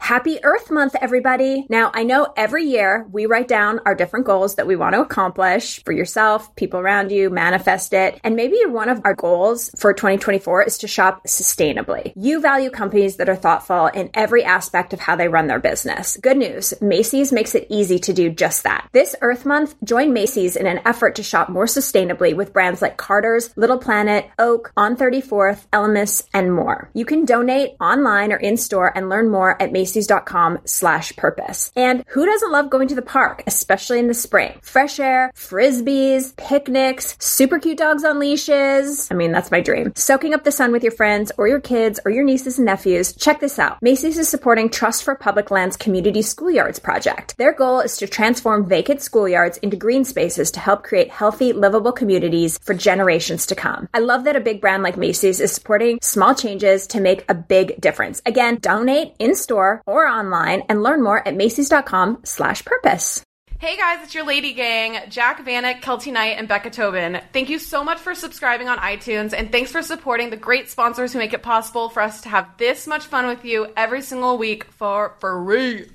Happy Earth Month, everybody. Now, I know every year we write down our different goals that we want to accomplish for yourself, people around you, manifest it. And maybe one of our goals for 2024 is to shop sustainably. You value companies that are thoughtful in every aspect of how they run their business. Good news, Macy's makes it easy to do just that. This Earth Month, join Macy's in an effort to shop more sustainably with brands like Carter's, Little Planet, Oak, On 34th, Elemis, and more. You can donate online or in-store and learn more at Macys.com/purpose. And who doesn't love going to the park, especially in the spring? Fresh air, frisbees, picnics, super cute dogs on leashes. I mean, that's my dream. Soaking up the sun with your friends or your kids or your nieces and nephews. Check this out. Macy's is supporting Trust for Public Lands Community Schoolyards project. Their goal is to transform vacant schoolyards into green spaces to help create healthy, livable communities for generations to come. I love that a big brand like Macy's is supporting small changes to make a big difference. Again, donate in-store or online and learn more at Macys.com/purpose. Hey guys, it's your Lady Gang, Jack Vanek, Kelty Knight, and Becca Tobin. Thank you so much for subscribing on iTunes, and thanks for supporting the great sponsors who make it possible for us to have this much fun with you every single week for free.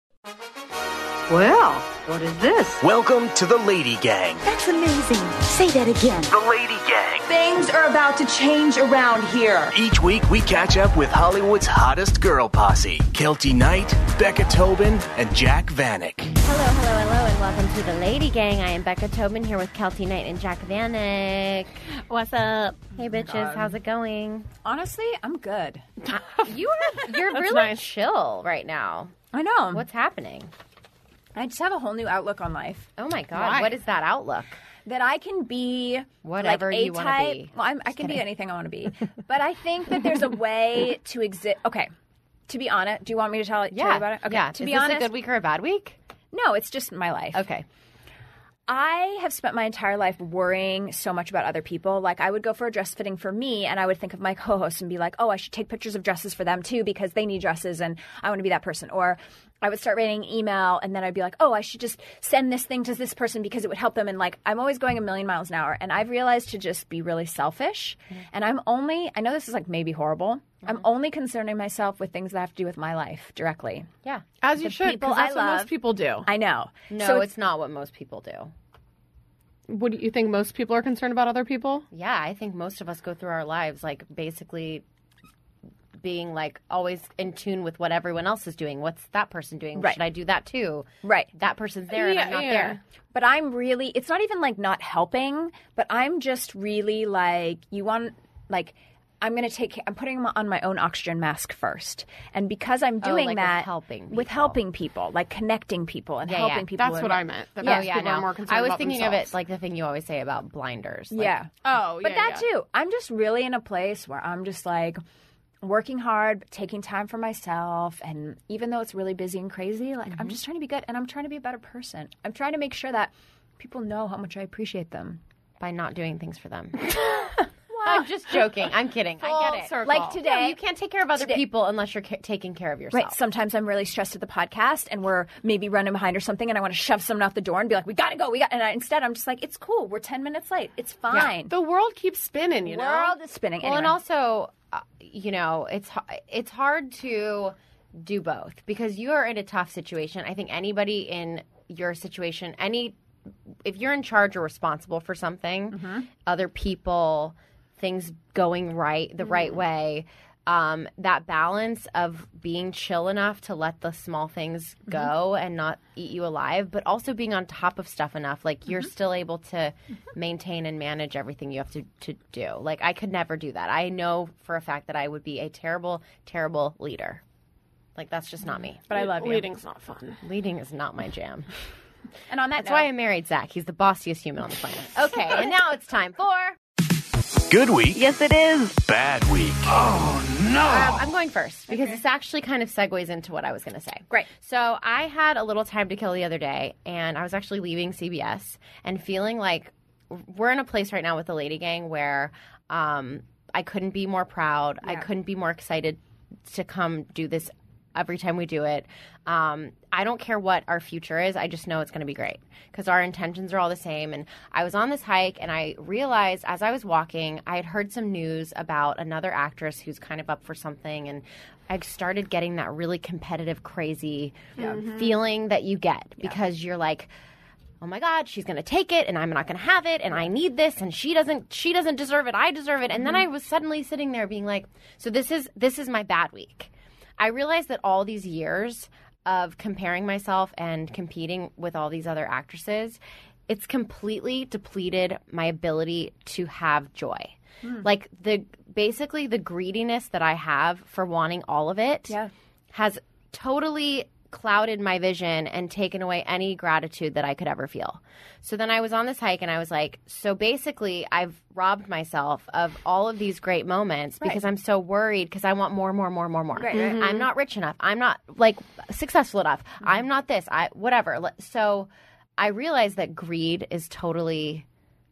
Well, what is this? Welcome to the Lady Gang. That's amazing. Say that again. The Lady Gang. Things are about to change around here. Each week we catch up with Hollywood's hottest girl posse. Kelty Knight, Becca Tobin, and Jack Vanek. Hello, and welcome to the Lady Gang. I am Becca Tobin here with Kelty Knight and Jack Vanek. What's up? Hey bitches, how's it going? Honestly, I'm good. You're really nice. chill right now. I know. What's happening? I just have a whole new outlook on life. Oh my God, Why? What is that outlook? That I can be Whatever like you want to A-type. be. Well, I can be anything I want to be. But I think that there's a way to exist. Okay, to be honest, do you want me to tell you about it? Okay. Yeah. To is be this honest, a good week or a bad week? no, it's just my life. Okay. I have spent my entire life worrying so much about other people. Like, I would go for a dress fitting for me, and I would think of my co-hosts and be like, oh, I should take pictures of dresses for them, too, because they need dresses, and I want to be that person. Or I would start writing an email, and then I'd be like, oh, I should just send this thing to this person because it would help them. And, like, I'm always going a million miles an hour. And I've realized to just be really selfish. Mm-hmm. And I know this is, like, maybe horrible. Mm-hmm. I'm only concerning myself with things that have to do with my life directly. Yeah. As you should, because that's what most people do. I know. No, so it's not what most people do. What do you think most people are concerned about other people? Yeah, I think most of us go through our lives like basically being like always in tune with what everyone else is doing. What's that person doing? Right. Should I do that too? Right. That person's there and I'm not there. But I'm really, it's not even like not helping, but I'm just really like, I'm putting on my own oxygen mask first. And because I'm doing like that with helping people. like connecting people and helping people. That's what I meant. That Yeah, most yeah, people no. are more concerned I was about thinking themselves. of it like the thing you always say about blinders. Like, Yeah. Oh, yeah. But that too. I'm just really in a place where I'm just like working hard, but taking time for myself. And even though it's really busy and crazy, like I'm just trying to be good and I'm trying to be a better person. I'm trying to make sure that people know how much I appreciate them. by not doing things for them. I'm just joking. I'm kidding. I get it. Circle. Like today. No, you can't take care of other people unless you're taking care of yourself. Right. Sometimes I'm really stressed at the podcast and we're maybe running behind or something and I want to shove someone out the door and be like, we got to go. And instead I'm just like, it's cool. We're 10 minutes late. It's fine. The world keeps spinning, you know? The world is spinning. Well, Anyway. and also, it's hard to do both because you are in a tough situation. I think anybody in your situation, if you're in charge or responsible for something, other people, things going right the right way, that balance of being chill enough to let the small things go and not eat you alive, but also being on top of stuff enough, like you're still able to maintain and manage everything you have to do. Like I could never do that. I know for a fact that I would be a terrible, terrible leader. Like that's just not me. But I love you. Leading's not fun. Leading is not my jam. And on that That's note, why I married Zach. He's the bossiest human on the planet. Okay, and now it's time for... Good week. Yes, it is. Bad week. Oh, no. I'm going first because this actually kind of segues into what I was going to say. Great. So I had a little time to kill the other day, and I was actually leaving CBS and feeling like we're in a place right now with the Lady Gang where I couldn't be more proud. Yeah. I couldn't be more excited to come do this every time we do it. I don't care what our future is. I just know it's going to be great because our intentions are all the same. And I was on this hike and I realized as I was walking, I had heard some news about another actress who's kind of up for something. And I started getting that really competitive, crazy feeling that you get because you're like, oh my God, she's going to take it and I'm not going to have it and I need this and she doesn't deserve it. I deserve it. And then I was suddenly sitting there being like, so this is my bad week. I realized that all these years of comparing myself and competing with all these other actresses, it's completely depleted my ability to have joy. Like basically the greediness that I have for wanting all of it has totally clouded my vision and taken away any gratitude that I could ever feel. So then I was on this hike and I was like, so basically I've robbed myself of all of these great moments because I'm so worried because I want more. I'm not rich enough. I'm not like successful enough. I'm not this. Whatever. So I realized that greed is totally,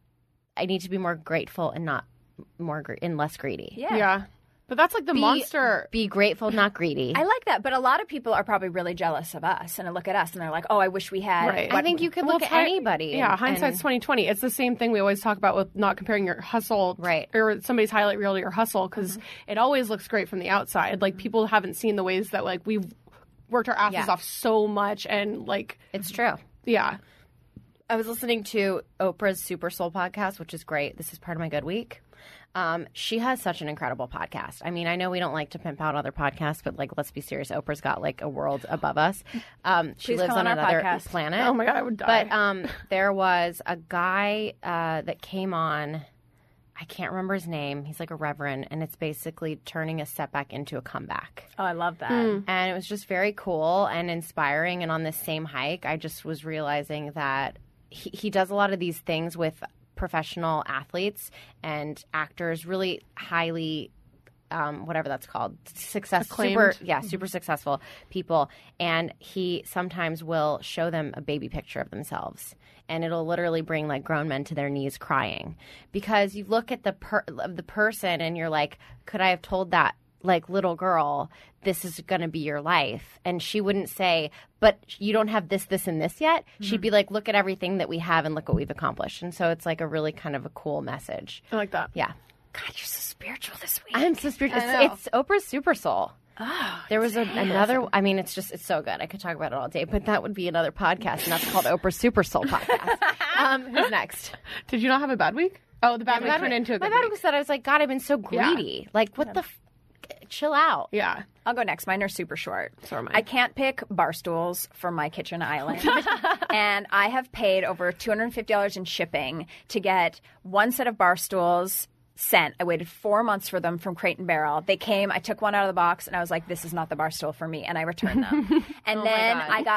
I need to be more grateful and not and less greedy. Yeah. But that's like the monster. Be grateful, not greedy. I like that, but a lot of people are probably really jealous of us and look at us and they're like, "Oh, I wish we had." Right. I think you could look at anybody. Yeah, hindsight's 20/20. It's the same thing we always talk about with not comparing your hustle, or somebody's highlight reel to your hustle, because it always looks great from the outside. Like people haven't seen the ways that like we've worked our asses off so much, and like it's true. Yeah. I was listening to Oprah's Super Soul podcast, which is great. This is part of my good week. She has such an incredible podcast. I mean, I know we don't like to pimp out other podcasts, but like, let's be serious. Oprah's got like a world above us. She lives on another planet. Oh my God, I would die. But there was a guy that came on. I can't remember his name. He's like a reverend, and it's basically turning a setback into a comeback. Oh, I love that. And it was just very cool and inspiring. And on this same hike, I just was realizing that he does a lot of these things with professional athletes and actors, really highly, whatever that's called, super successful people. And he sometimes will show them a baby picture of themselves. And it'll literally bring like grown men to their knees crying because you look at the person and you're like, could I have told that like little girl, this is going to be your life? And she wouldn't say, but you don't have this, this, and this yet. She'd be like, look at everything that we have and look what we've accomplished. And so it's like a really kind of a cool message. I like that. Yeah. God, you're so spiritual this week. I'm so spiritual. It's Oprah's Super Soul. Oh, there was another. I mean, it's so good. I could talk about it all day, but that would be another podcast, and that's called Oprah's Super Soul podcast. Who's next? Did you not have a bad week? Oh, the bad week turned into a good week. My bad week was that I was like, God, I've been so greedy. Yeah. Like, what the? Chill out. Yeah. I'll go next. Mine are super short. So are mine. I can't pick bar stools for my kitchen island. And I have paid over $250 in shipping to get one set of bar stools sent. I waited 4 months for them from Crate and Barrel. They came. I took one out of the box, and I was like, this is not the bar stool for me, and I returned them. And then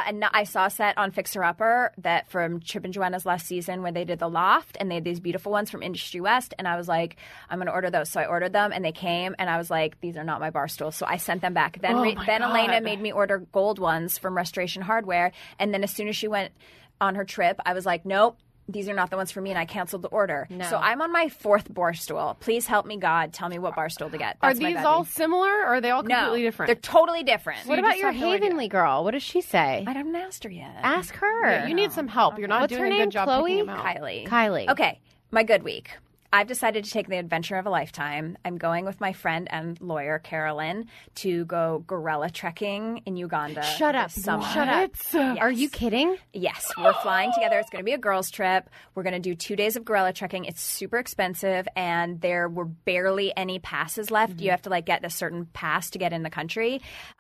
I saw a set on Fixer Upper that from Chip and Joanna's last season where they did the loft, and they had these beautiful ones from Industry West, and I was like, I'm going to order those. So I ordered them, and they came, and I was like, these are not my bar stools. So I sent them back. Then Elena made me order gold ones from Restoration Hardware, and then as soon as she went on her trip, I was like, nope. These are not the ones for me, and I canceled the order. No. So I'm on my 4th bar stool. Please help me, God. Tell me what bar stool to get. That's are these all similar, or are they all completely different? They're totally different. What about your Havenly girl? What does she say? I haven't asked her yet. Ask her. Yeah, you need some help. You're not doing a good job picking them out. Kylie. Okay, my good week. I've decided to take the adventure of a lifetime. I'm going with my friend and lawyer, Carolyn, to go gorilla trekking in Uganda. Shut up. Summer. Shut up. Yes. Are you kidding? Yes. We're flying together. It's going to be a girls' trip. We're going to do 2 days of gorilla trekking. It's super expensive, and there were barely any passes left. You have to like get a certain pass to get in the country.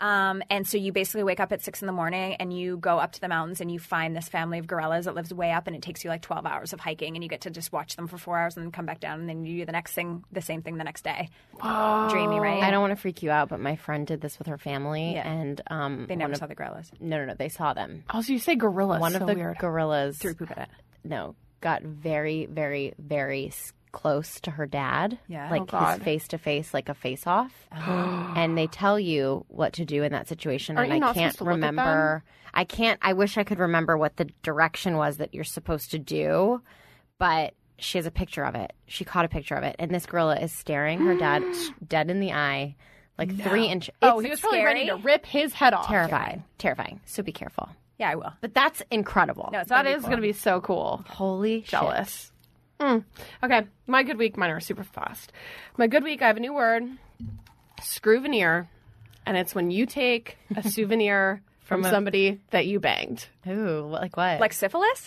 And so you basically wake up at 6 a.m. and you go up to the mountains and you find this family of gorillas that lives way up, and it takes you like 12 hours of hiking, and you get to just watch them for 4 hours and then come back down, and then you do the same thing the next day. Oh. Dreamy, right? I don't want to freak you out, but my friend did this with her family, and they never saw the gorillas. No, they saw them. Also, you say gorillas. One of the gorillas threw poop at it. No, got very, very, very close to her dad. Yeah, like his face to face, like a face off. And they tell you what to do in that situation. Aren't and you I can't remember. I can't. I wish I could remember what the direction was that you're supposed to do, but. She has a picture of it. She caught a picture of it. And this gorilla is staring her dad dead in the eye, Like 3 inches. Oh, It's he was probably scary? ready to rip his head off. terrifying. So be careful. Yeah, I will. But that's incredible. No, it's That gonna be is cool. going to be so cool. Holy shit. Jealous. Okay, my good week. Mine are super fast. My good week, I have a new word, screwveneer, and it's when you take a souvenir from somebody that you banged. Ooh, like what? Like syphilis?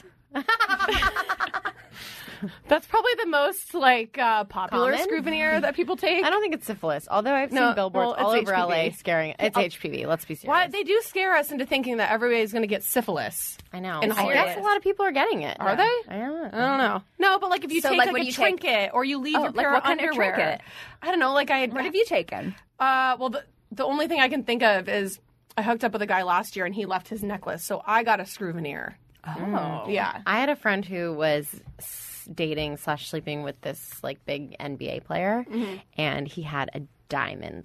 That's probably the most popular Common? screwveneer that people take. I don't think it's syphilis, although I've No, seen billboards well, all it's over HPV. LA scaring. It's HPV. Let's be serious. Why they do scare us into thinking that everybody's going to get syphilis. I know. And I guess a lot of people are getting it. Are they? I don't know. I don't know. No, but like if you So, take like, like when a you take- trinket or you leave Oh, your like pair what of kind of underwear. trinket? I don't know. Like What have you taken? Well, the only thing I can think of is I hooked up with a guy last year and he left his necklace, so I got a screwveneer. Oh. Yeah. I had a friend who was dating / sleeping with this like big NBA player, and he had a diamond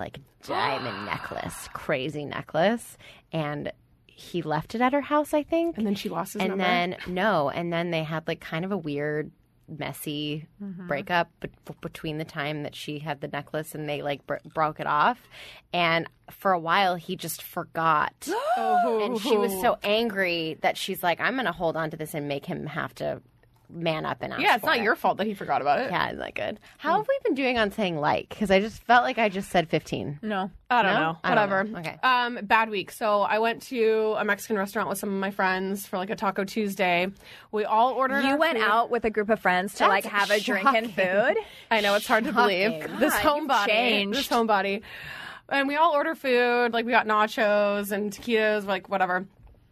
necklace, crazy necklace, and he left it at her house, I think. And then she lost his and number. then they had like kind of a weird, messy breakup between the time that she had the necklace and they like broke it off, and for a while he just forgot. And she was so angry that she's like, I'm gonna hold on to this and make him have to man up and ask Yeah, it's for not it. your fault that he forgot about it. Yeah, isn't that good? How have we been doing on saying like? Because I just felt like I just said 15. No. I don't No? know. I don't Whatever. know. Okay. Bad week. So I went to a Mexican restaurant with some of my friends for like a Taco Tuesday. We all ordered. You our went food. out with a group of friends to like That's have a drink and shocking. food? I know it's hard to believe. Shocking. This God, homebody. you've changed. This homebody. And we all order food. Like we got nachos and taquitos, like whatever.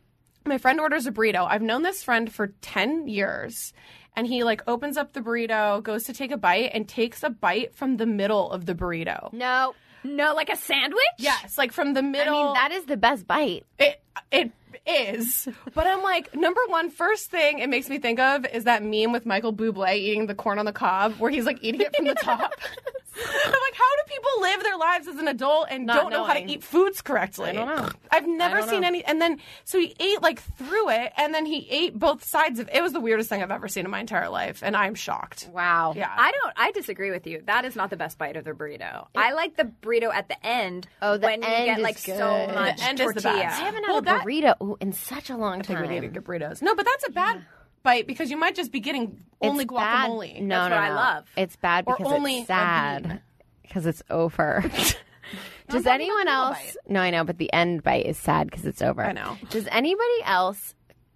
My friend orders a burrito. I've known this friend for 10 years. And he like opens up the burrito, goes to take a bite, and takes a bite from the middle of the burrito. No. No, like a sandwich? Yes, like from the I middle. mean, that is the best bite. It is. But I'm like, number one, first thing it makes me think of is that meme with Michael Bublé eating the corn on the cob, where he's like eating it from the top. I'm like, how do people live their lives as an adult and Not don't know how to knowing. eat foods correctly? I don't know. I've never don't seen know. any. And then, so he ate like through it, and then he ate both sides of it. It was the weirdest thing I've ever seen in my entire life, and I'm shocked. Wow. Yeah. I disagree with you. That is not the best bite of the burrito. I like the burrito at the end. Oh, the when end you get is like so good. much The end is the tortilla. best. I haven't had Well, a that- burrito in such a long I think time. we need to get burritos. No, but that's a bad bite because you might just be getting only It's bad. guacamole. No, That's no, what I no. love. It's bad Or because only a it's sad. bean. Because it's over. Does talking anyone about the else? middle bite. No, I know, but the end bite is sad because it's over. I know. Does anybody else?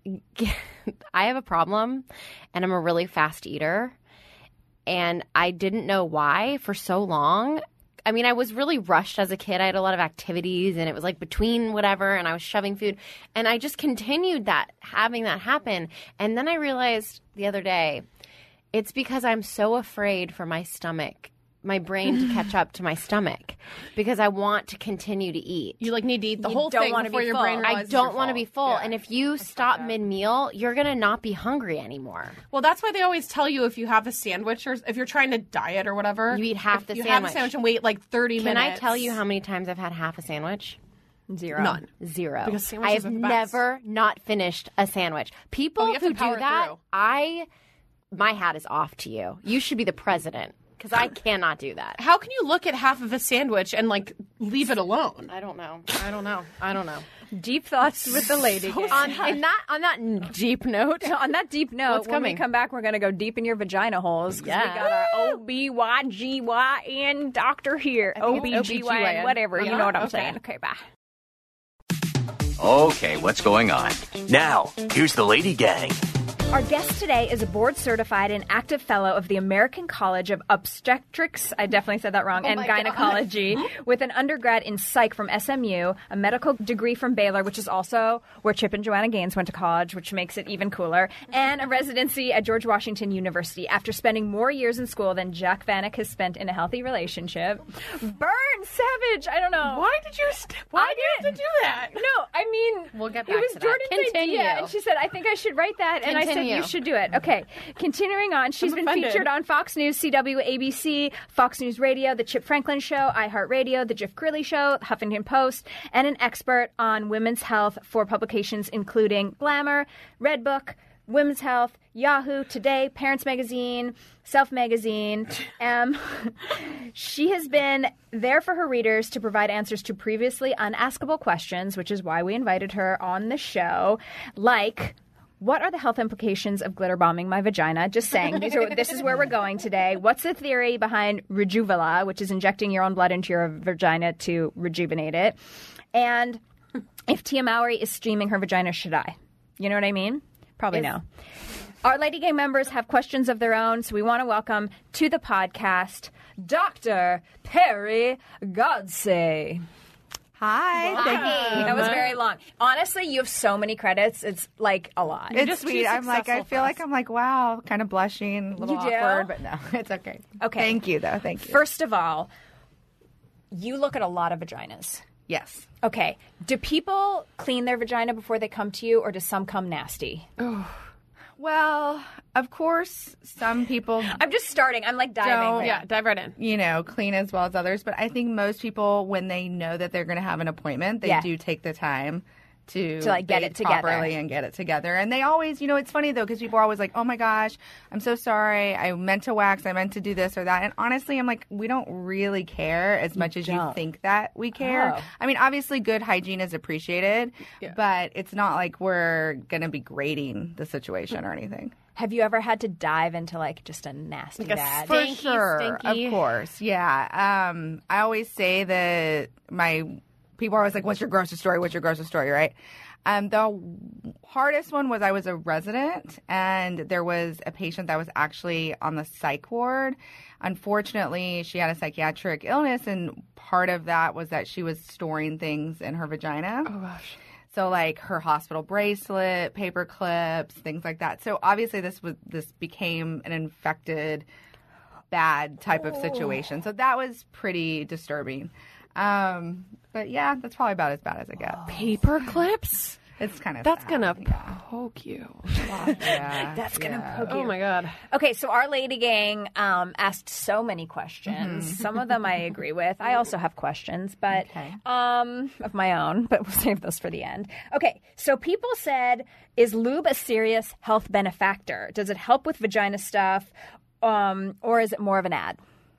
I have a problem, and I'm a really fast eater, and I didn't know why for so long. I mean, I was really rushed as a kid. I had a lot of activities, and it was like between whatever, and I was shoving food, and I just continued having that happen. And then I realized the other day, it's because I'm so afraid for my stomach, my brain to catch up to my stomach, because I want to continue to eat. You like need to eat the You whole don't thing wanna be before your full. brain I realizes I you're don't want to be full. Yeah. And if you stop mid-meal, you're going to not be hungry anymore. Well, that's why they always tell you if you have a sandwich or if you're trying to diet or whatever, You eat half if the you have a sandwich. sandwich and wait like 30 Can minutes. I tell you how many times I've had half a sandwich? Zero. None. 0. Because I sandwiches have are the best. never not finished a sandwich. People you have to who do power that, through. my hat is off to you. You should be the president, because I cannot do that. How can you look at half of a sandwich and like leave it alone? I don't know. I don't know. Deep thoughts with the lady. gang. On that deep note, On that deep note, What's when coming? we come back, we're going to go deep in your vagina holes. 'Cause Yeah. we got our OBGYN doctor here. think it's OBGYN, OBGYN. whatever. You know what I'm Okay. saying. Okay, bye. Okay, what's going on? Now, here's the Lady Gang. Our guest today is a board-certified and active fellow of the American College of Obstetrics, I definitely said that wrong, and Gynecology, with an undergrad in psych from SMU, a medical degree from Baylor, which is also where Chip and Joanna Gaines went to college, which makes it even cooler, and a residency at George Washington University after spending more years in school than Jack Vanek has spent in a healthy relationship. Burn! Savage! I don't know. Why did you? Why do you have to do that? No, I mean, We'll get it back was to that. Jordan's Continue. idea, and she said, "I think I should write that," and I said, Continue. "You should do it." Okay, continuing on, she's I'm been offended. featured on Fox News, CW, ABC, Fox News Radio, The Chip Franklin Show, iHeartRadio, The Jeff Grilly Show, Huffington Post, and an expert on women's health for publications including Glamour, Redbook, Women's Health, Yahoo, Today, Parents Magazine, Self Magazine. She has been there for her readers to provide answers to previously unaskable questions, which is why we invited her on the show, like, what are the health implications of glitter bombing my vagina? Just saying. This is where we're going today. What's the theory behind Rejuvala, which is injecting your own blood into your vagina to rejuvenate it? And if Tia Mowry is steaming her vagina, should I? You know what I mean? Probably no. Our Lady Gang members have questions of their own, so we want to welcome to the podcast Dr. Perry Godsey. Hi. Thank you. That was very long. Honestly, you have so many credits. It's like a lot. It's sweet. I feel like I'm like, wow, kind of blushing, a little awkward, but no, it's okay. Okay. Thank you, though. Thank you. First of all, you look at a lot of vaginas. Yes. Okay. Do people clean their vagina before they come to you, or does some come nasty? Well, of course, some people I'm just starting. I'm like diving. there. Yeah, dive right in. Clean as well as others. But I think most people, when they know that they're going to have an appointment, they do take the time to like get it together properly and get it together. And they always, it's funny though, because people are always like, oh my gosh, I'm so sorry. I meant to wax. I meant to do this or that. And honestly, I'm like, we don't really care as much as you think that we care. Oh. I mean, obviously good hygiene is appreciated, but it's not like we're going to be grading the situation or anything. Have you ever had to dive into like just a nasty bad? For sure, of course. Yeah. I always say that people are always like, what's your grossest story? What's your grossest story, right? The hardest one was I was a resident, and there was a patient that was actually on the psych ward. Unfortunately, she had a psychiatric illness, and part of that was that she was storing things in her vagina. Oh, gosh. So, like, her hospital bracelet, paper clips, things like that. So, obviously, this became an infected, bad type of situation. So, that was pretty disturbing. But yeah, that's probably about as bad as it gets. Paper clips? It's kind of That's sad. gonna poke you. That's gonna poke you. Oh my god. Okay, so our Lady Gang asked so many questions. Some of them I agree with. I also have questions, but of my own, but we'll save those for the end. Okay, so people said, is lube a serious health benefactor? Does it help with vagina stuff, or is it more of an ad?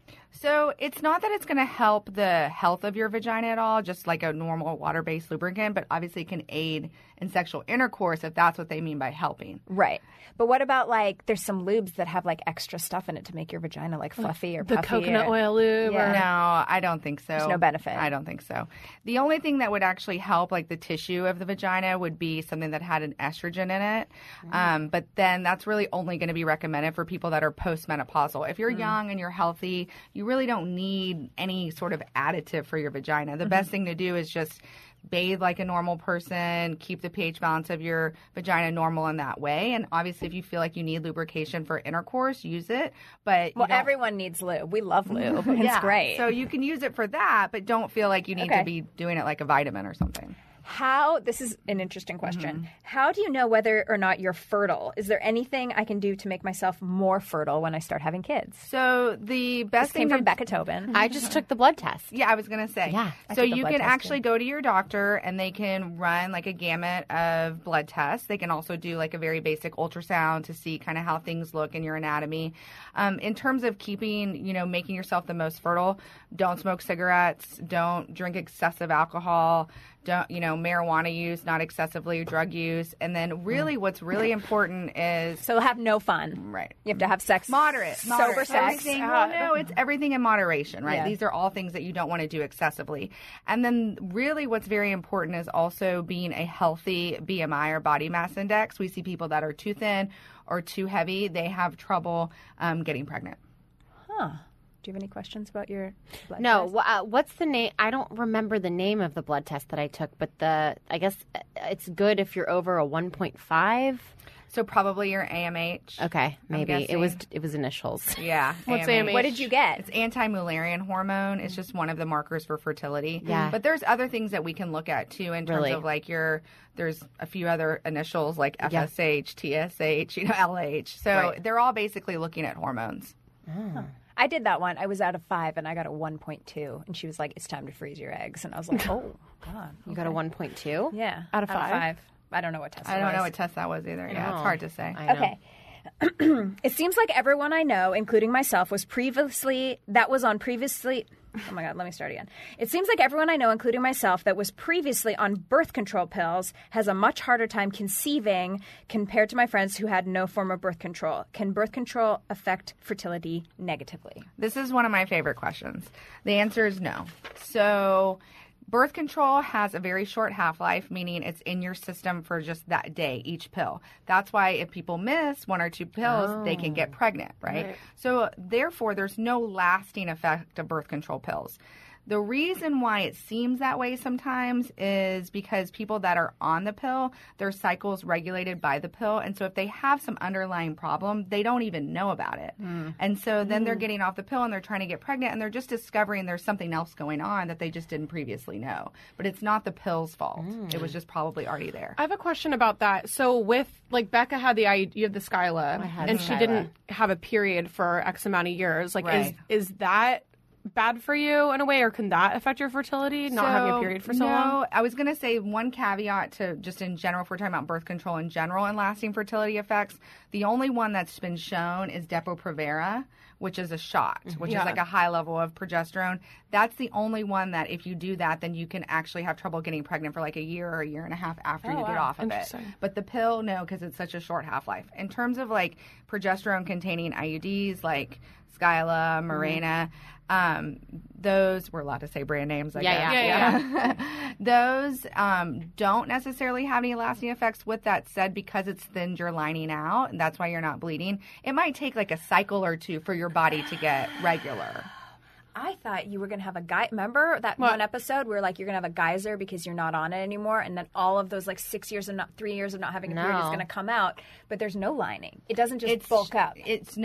So it's not that it's going to help the health of your vagina at all, just like a normal water-based lubricant, but obviously it can aid in sexual intercourse if that's what they mean by helping. Right. But what about like there's some lubes that have like extra stuff in it to make your vagina like fluffy or puffy? The coconut oil lube? Yeah. No, I don't think so. There's no benefit. I don't think so. The only thing that would actually help like the tissue of the vagina would be something that had an estrogen in it. But then that's really only going to be recommended for people that are postmenopausal. If you're young and you're healthy, you really don't need any sort of additive for your vagina. The best thing to do is just bathe like a normal person, keep the pH balance of your vagina normal in that way. And obviously, if you feel like you need lubrication for intercourse, use it. But everyone needs lube. We love lube. It's great. So you can use it for that, but don't feel like you need to be doing it like a vitamin or something. This is an interesting question. How do you know whether or not you're fertile? Is there anything I can do to make myself more fertile when I start having kids? So the best This came from Becca Tobin. I just took the blood test. Yeah, I was going to say. Yeah. So you can actually go to your doctor and they can run like a gamut of blood tests. They can also do like a very basic ultrasound to see kind of how things look in your anatomy. In terms of making yourself the most fertile, don't smoke cigarettes, don't drink excessive alcohol, don't, marijuana use, not excessively, drug use. And then really what's really important is... So have no fun. Right. You have to have sex. Moderate. Sober sex. It's everything in moderation, right? Yeah. These are all things that you don't want to do excessively. And then really what's very important is also being a healthy BMI or body mass index. We see people that are too thin or too heavy. They have trouble getting pregnant. Huh. Do you have any questions about your blood No. test? What's the name? I don't remember the name of the blood test that I took, but I guess it's good if you're over a 1.5. So probably your AMH. Okay, maybe guessing. it was initials. Yeah. What's AMH? What did you get? It's anti-Mullerian hormone. It's just one of the markers for fertility. Yeah. But there's other things that we can look at too in terms of like there's a few other initials like FSH, TSH, LH. So they're all basically looking at hormones. Oh. I did that one. I was out of 5 and I got a 1.2. And she was like, it's time to freeze your eggs. And I was like, oh, God. You got a 1.2? Yeah. Out of 5? I don't know what test I don't know what test that was either. Yeah, it's hard to say. I know. Okay. It seems like everyone I know, including myself, Oh my God, let me start again. It seems like everyone I know, including myself, that was previously on birth control pills has a much harder time conceiving compared to my friends who had no form of birth control. Can birth control affect fertility negatively? This is one of my favorite questions. The answer is no. So birth control has a very short half-life, meaning it's in your system for just that day, each pill. That's why if people miss 1 or 2 pills, they can get pregnant, right? So therefore, there's no lasting effect of birth control pills. The reason why it seems that way sometimes is because people that are on the pill, their cycle's regulated by the pill. And so if they have some underlying problem, they don't even know about it. And so then they're getting off the pill and they're trying to get pregnant and they're just discovering there's something else going on that they just didn't previously know. But it's not the pill's fault. It was just probably already there. I have a question about that. So with, like, Becca had the idea of the Skyla, and she didn't have a period for X amount of years. Like, is that bad for you in a way, or can that affect your fertility, not having a period for so long? No, I was going to say one caveat to just in general, if we're talking about birth control in general and lasting fertility effects, the only one that's been shown is Depo-Provera, which is a shot, which is like a high level of progesterone. That's the only one that if you do that, then you can actually have trouble getting pregnant for like a year or a year and a half after you get off of it. But the pill, no, because it's such a short half-life. In terms of like progesterone-containing IUDs like Skyla, Mirena, those, we're allowed to say brand names, I guess. Those don't necessarily have any lasting effects. With that said, because it's thinned your lining out, and that's why you're not bleeding, it might take like a cycle or 2 for your body to get regular. I thought you were going to have a guy. Remember that one episode where like you're going to have a geyser because you're not on it anymore, and then all of those like 3 years of not having a period is going to come out, but there's no lining. It doesn't just bulk up.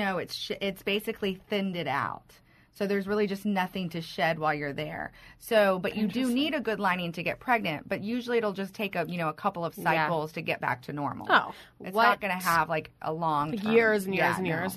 It's basically thinned it out. So there's really just nothing to shed while you're there. So, but you do need a good lining to get pregnant, but usually it'll just take a couple of cycles to get back to normal. It's not going to have like a long term. Years and years and years.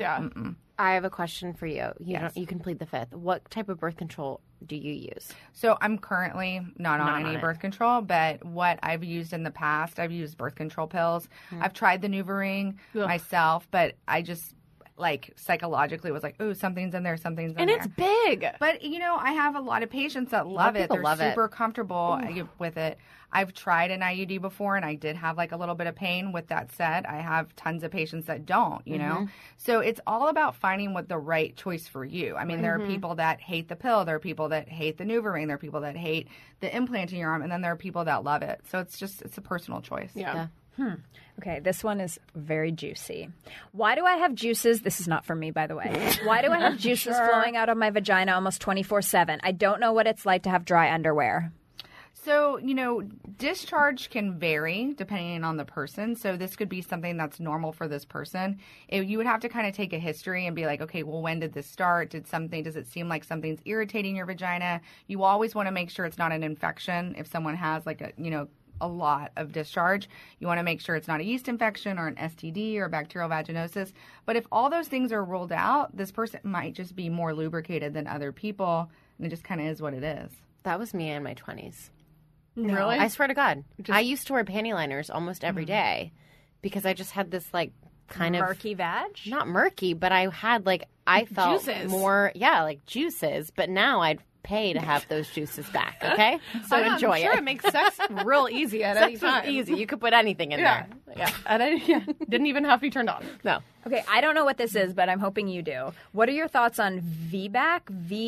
I have a question for you. You can plead the fifth. What type of birth control do you use? So I'm currently not on any birth control, but what I've used in the past, I've used birth control pills. I've tried the NuvaRing myself, but I just like psychologically was like, ooh, something's in there, something's in there. And it's big. But, I have a lot of patients that love it. They're super comfortable with it. I've tried an IUD before, and I did have like a little bit of pain. With that said, I have tons of patients that don't, you know? So it's all about finding what the right choice for you. I mean, there are people that hate the pill. There are people that hate the NuvaRing. There are people that hate the implant in your arm. And then there are people that love it. So it's a personal choice. Yeah. Okay, this one is very juicy. Why do I have juices? This is not for me, by the way. Why do I have juices flowing out of my vagina almost 24/7? I don't know what it's like to have dry underwear. So, discharge can vary depending on the person. So this could be something that's normal for this person. You would have to kind of take a history and be like, okay, well, when did this start? Does it seem like something's irritating your vagina? You always want to make sure it's not an infection. If someone has like a lot of discharge, you want to make sure it's not a yeast infection or an STD or bacterial vaginosis. But if all those things are ruled out, this person might just be more lubricated than other people, and it just kind of is what it is. That was me in my 20s. No. Really? I swear to God. I used to wear panty liners almost every day because I just had this like kind of murky vag? Not murky, but I had like, I felt juices. more, like juices, but now I'd pay to have those juices back, okay? So enjoy I'm sure it makes sex real easy at any time. Easy. You could put anything in there. Yeah. Didn't even have to be turned on. No. Okay, I don't know what this is, but I'm hoping you do. What are your thoughts on VBAC?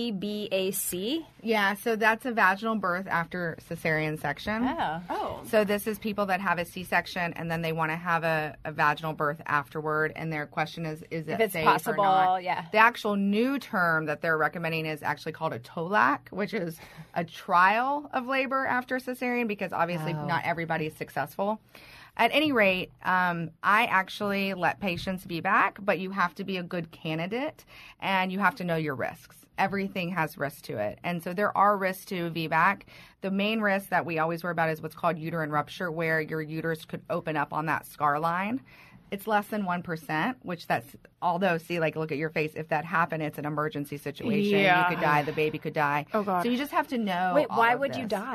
VBAC? Yeah, so that's a vaginal birth after cesarean section. Oh. So this is people that have a C-section and then they want to have a vaginal birth afterward, and their question is it if it's safe possible, or not? yeah. The actual new term that they're recommending is actually called a TOLAC, which is a trial of labor after cesarean, because obviously not everybody is successful. At any rate, I actually let patients VBAC, but you have to be a good candidate and you have to know your risks. Everything has risks to it. And so there are risks to VBAC. The main risk that we always worry about is what's called uterine rupture, where your uterus could open up on that scar line. It's less than 1%, which although, see, like, look at your face. If that happened, it's an emergency situation. Yeah. You could die. The baby could die. Oh, God. So you just have to know. Wait, why of would this. you die?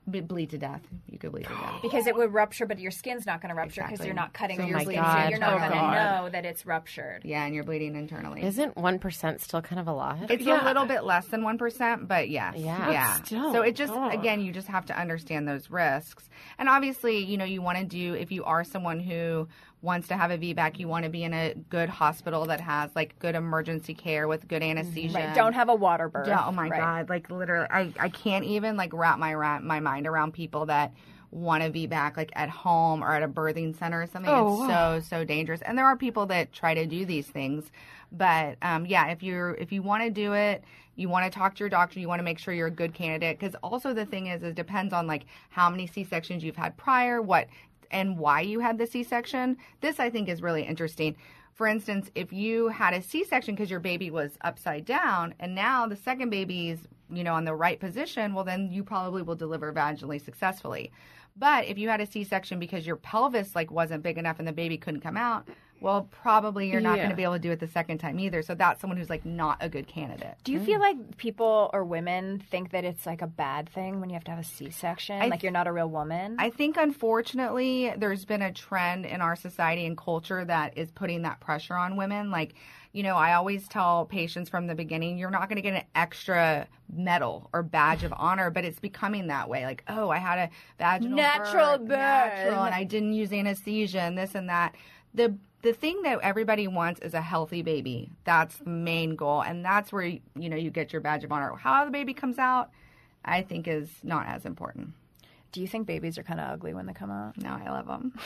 bleed to death. You could bleed to death. Because it would rupture, but your skin's not going to rupture because Exactly. you're not cutting So your my sleeve, God. so you're not Oh, going to God. know that it's ruptured. Yeah, and you're bleeding internally. Isn't 1% still kind of a lot? It's a little bit less than 1%, but yes. Yeah. Still, So it just, again, you just have to understand those risks. And obviously, you want to do, if you are someone who wants to have a VBAC, you want to be in a good hospital that has like good emergency care with good anesthesia. Right. Don't have a water birth. Oh my Right. God. Like literally, I can't even like wrap my mind around people that want to VBAC like at home or at a birthing center or something. It's so dangerous. And there are people that try to do these things. But if you want to do it, you want to talk to your doctor, you want to make sure you're a good candidate. Because also the thing is, it depends on like how many C-sections you've had prior, what and why you had the C-section. This I think is really interesting. For instance, if you had a C-section because your baby was upside down and now the second baby's, on the right position, well, then you probably will deliver vaginally successfully. But if you had a C-section because your pelvis like wasn't big enough and the baby couldn't come out, well, probably you're not going to be able to do it the second time either. So that's someone who's like not a good candidate. Do you feel like people or women think that it's like a bad thing when you have to have a C-section? Like you're not a real woman? I think, unfortunately, there's been a trend in our society and culture that is putting that pressure on women. Like, I always tell patients from the beginning, you're not going to get an extra medal or badge of honor, but it's becoming that way. Like, oh, I had a vaginal Natural birth, birth. natural, and I didn't use anesthesia and this and that. The thing that everybody wants is a healthy baby. That's the main goal, and that's where you get your badge of honor. How the baby comes out, I think, is not as important. Do you think babies are kind of ugly when they come out? No, I love them.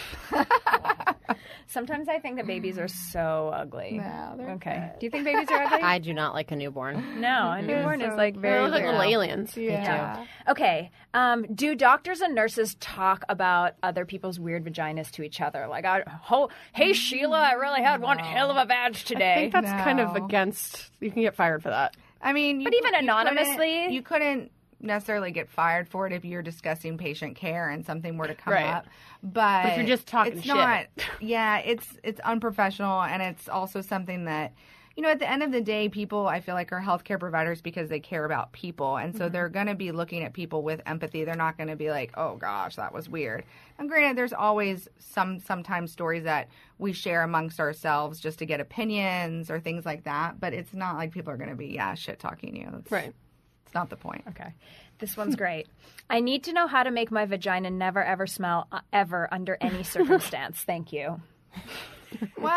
Sometimes I think that babies are so ugly. No, they're okay. good. Do you think babies are ugly? I do not like a newborn. No, a newborn is like They very look like weird. little aliens. Yeah. Okay. Do doctors and nurses talk about other people's weird vaginas to each other? Like, hey, Sheila, I really had one hell of a vag I today. think that's kind of No. against. You can get fired for that. I mean, But even anonymously? you couldn't necessarily get fired for it if you're discussing patient care and something were to come Right. up. But if you're just talking it's shit. not. Yeah, it's unprofessional, and it's also something that. At the end of the day, people, I feel like, are healthcare providers because they care about people. And so they're going to be looking at people with empathy. They're not going to be like, oh, gosh, that was weird. And granted, there's always sometimes stories that we share amongst ourselves just to get opinions or things like that. But it's not like people are going to be, shit-talking you. Right. It's not the point. Okay. This one's great. I need to know how to make my vagina never, ever smell ever under any circumstance. Thank you. Well,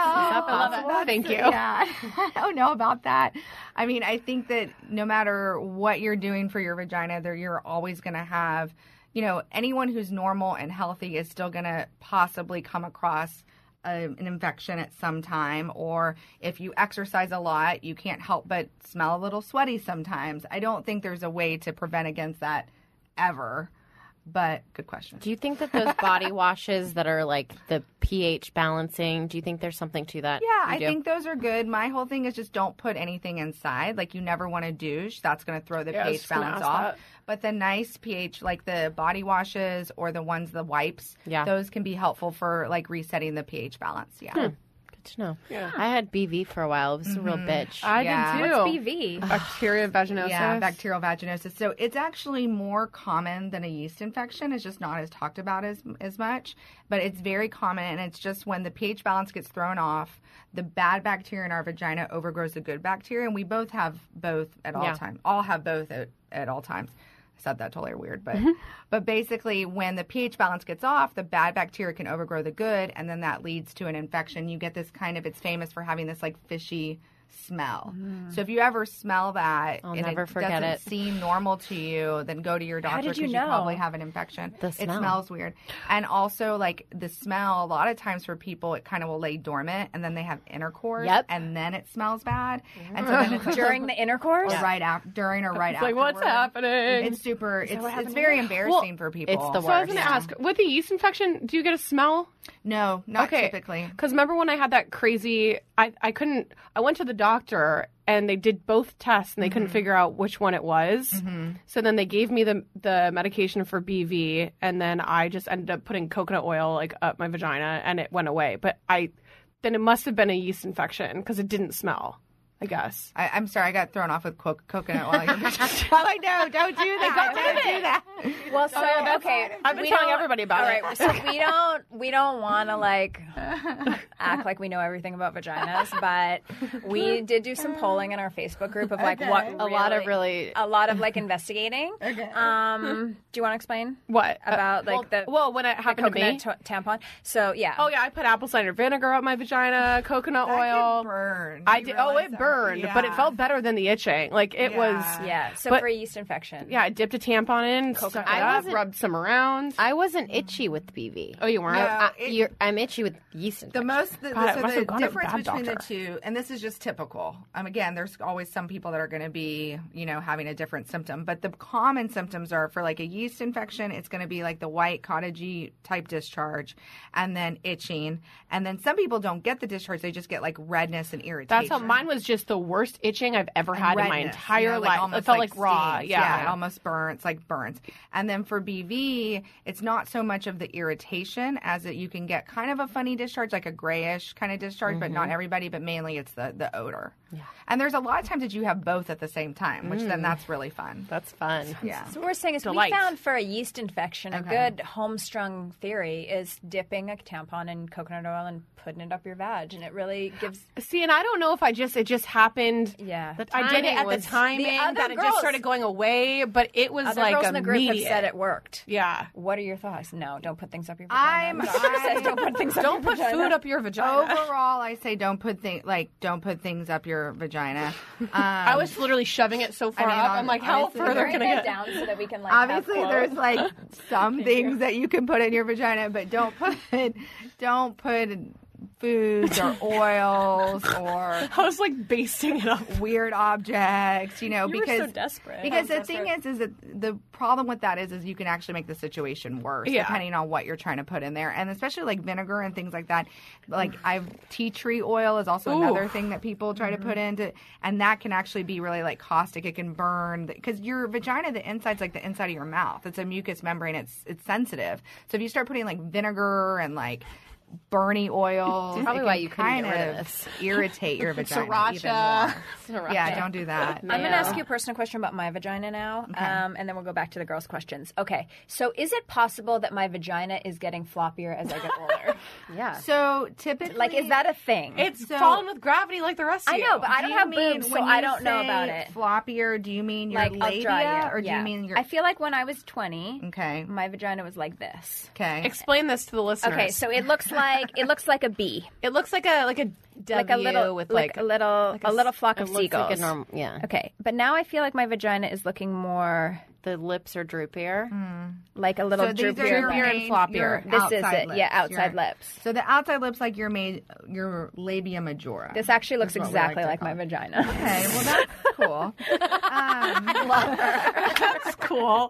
Thank you. Yeah, I don't know about that. I mean, I think that no matter what you're doing for your vagina, you're always going to have, anyone who's normal and healthy is still going to possibly come across an infection at some time. Or if you exercise a lot, you can't help but smell a little sweaty sometimes. I don't think there's a way to prevent against that ever. But good question. Do you think that those body washes that are like the pH balancing, do you think there's something to that? Yeah, You I do? think those are good. My whole thing is just don't put anything inside. Like, you never want to douche. That's going to throw the Yeah, I was pH just gonna balance ask off. that. But the nice pH, like the body washes or the wipes, Yeah. those can be helpful for like resetting the pH balance. Yeah. Good to know. Yeah. I had BV for a while. It was a real bitch. I Yeah. did too. What's BV? Bacteria vaginosis. Yeah, bacterial vaginosis. So it's actually more common than a yeast infection. It's just not as talked about as much, but it's very common, and it's just when the pH balance gets thrown off, the bad bacteria in our vagina overgrows the good bacteria, and we both have both at all Yeah. times. All have both at all times. I said that totally weird, but basically when the pH balance gets off, the bad bacteria can overgrow the good, and then that leads to an infection. You get this it's famous for having this like fishy smell. So if you ever smell that I'll and never forget doesn't it. seem normal to you, then go to your doctor did because you you know? probably have an infection. The It smell. smells weird. And also like the smell, a lot of times for people, it kind of will lay dormant and then they have intercourse Yep. and then it smells bad. And so then it's like, During the intercourse? or right after, during or right It's after. like, what's happening? It's super, it's happened very here? embarrassing for people. it's the So I was going worst. to ask, with the yeast infection, do you get a smell? No, not Okay. typically. Because remember when I had that crazy, I went to the doctor and they did both tests and they couldn't figure out which one it was. So then they gave me the medication for BV, and then I just ended up putting coconut oil like up my vagina and it went away. But then it must have been a yeast infection because it didn't smell, I guess. I'm sorry, I got thrown off with coconut oil. Oh, I know, don't do that. Don't do that. Well, so okay, I've been we telling don't- everybody about all it. right, so we don't want to like act like we know everything about vaginas, but we did do some polling in our Facebook group of like what A lot of like investigating. Okay. Do you want to explain What? about like the when it happened to me? coconut tampon? So yeah. Oh yeah, I put apple cider vinegar up my vagina, coconut oil. Burn. I did. Oh, it burned, but it felt better than the itching. Like it was. Yeah. So but- for a yeast infection. Yeah, I dipped a tampon in, stuck it up, rubbed some around. I wasn't itchy with BV. Oh, you weren't? No. I'm itchy with yeast infection. God, I must have gone to a difference bad between doctor. the two, and this is just typical. Again, there's always some people that are going to be, having a different symptom. But the common symptoms are for like a yeast infection, it's going to be like the white cottagey type discharge, and then itching, and then some people don't get the discharge; they just get like redness and irritation. That's how mine was. Just the worst itching I've ever had in my Redness, entire like life. almost It felt like raw. stings. Yeah. It almost burns, like burns. And then for BV, it's not so much of the irritation as that you can get kind of a funny discharge, like a grayish kind of discharge, but not everybody, but mainly it's the odor. Yeah. And there's a lot of times that you have both at the same time, which then that's really fun. That's fun. Yeah. So what we're saying is Delight. we found for a yeast infection, a good homestrung theory is dipping a tampon in coconut oil and putting it up your vag, and it really gives. See, and I don't know if it just happened. Yeah. That I did it at the timing The other that it just girls- started going away, but it was Other like girls in the group have immediate. said it worked. Yeah. What are your thoughts? No, don't put things up your vagina. Don't put things up Don't your put vagina. food up your vagina. Overall, I say don't put things up your vagina. I was literally shoving it so far I mean, up. I'm like, how honestly, further Bring can I that get? down so that we can like. Obviously, have there's clothes. like some things that you can put in your vagina, but don't put foods or oils or I was like basting it up. weird objects, because so desperate. Because the thing is that the problem with that is you can actually make the situation worse depending on what you're trying to put in there, and especially like vinegar and things like that. Like tea tree oil is also another thing that people try to put into, and that can actually be really like caustic. It can burn because your vagina, the inside's like the inside of your mouth. It's a mucous membrane. It's sensitive. So if you start putting like vinegar and like burny oils, Probably it why can you couldn't kind get rid of of this. irritate your vagina Sriracha. even more. Yeah, don't do that. I'm going to ask you a personal question about my vagina now, and then we'll go back to the girls' questions. Okay, so is it possible that my vagina is getting floppier as I get older? Yeah. So typically, Like, is that a thing? It's falling with gravity like the rest of I you. know, but I Do don't you have mean boobs, so when I you don't know say about it. floppier, do you mean your Like, I'll draw labia, you. or do Yeah. you mean your? I feel like when I was 20, Okay. my vagina was like this. Okay. Explain this to the listeners. Okay, so it looks like a bee, it looks like a W like a little with like a little flock of It looks seagulls. like a normal, yeah. Okay, but now I feel like my vagina is looking more The lips are droopier. like a little So these are droopier. your Droopier and main- floppier. your This is outside it. lips. Yeah, outside Your- lips. So the outside lips, like your labia majora. This actually looks is what we like exactly to like call my it. vagina. Okay, well that's cool. That's cool.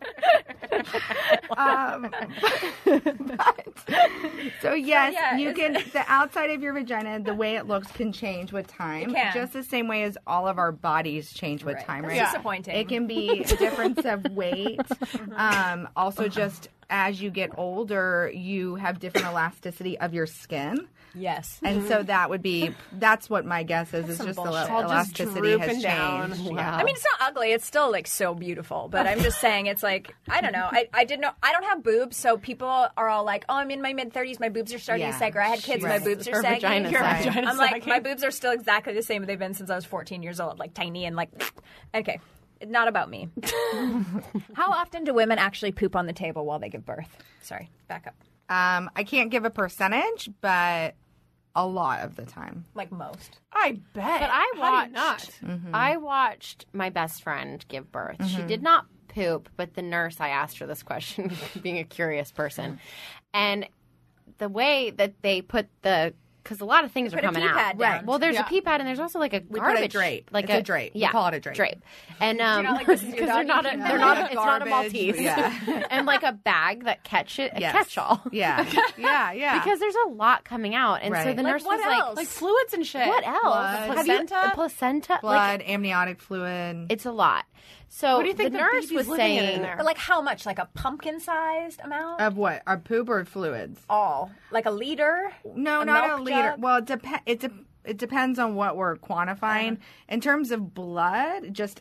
So yes, yeah, you is can. The outside of your vagina, the way it looks, can change with time. It can. Just the same way as all of our bodies change with time. Right? That's disappointing. It can be a difference of weight. Also, just as you get older, you have different elasticity of your skin. Yes. And so that's what my guess is just the All just elasticity has drooping down. changed. Wow. Yeah. I mean, it's not ugly. It's still like so beautiful. But I'm just saying, it's like I don't know. I didn't know. I don't have boobs, so people are all like, "Oh, I'm in my mid-30s. My boobs are starting to sag." Or I had kids, Right. my boobs are Her sagging. vagina's Your sagging. vagina's I'm like, sagging. my boobs are still exactly the same they've been since I was 14 years old, like tiny and like. Okay, not about me. How often do women actually poop on the table while they give birth? Sorry, back up. I can't give a percentage, but a lot of the time. Like most. I bet. But I How do you watched. not? I watched my best friend give birth. She did not poop, but the nurse. I asked her this question, being a curious person, and the way that they put because a lot of things are put a coming pee out. pad down. Well, there's a pee pad and there's also like a put a garbage drape. Like It's a drape. We Yeah, call it a drape. And not like this is your because dog, they're not. you They're can- not. Yeah. It's not a Garbage, Maltese. yeah. And like a bag that a Yes. catch-all. Yeah. Yeah. Because there's a lot coming out, and so Right. the Like nurse what was else? Like fluids and shit. What else? Blood. Have you- Placenta? placenta? Blood, amniotic fluid. It's a lot. So What do you think the the nurse baby's was living in saying, there? But like how much? Like a pumpkin-sized amount? Of what? Our poop or fluids? All. Like a liter? No, A not a milk liter. jug? Well, it depends on what we're quantifying. In terms of blood, just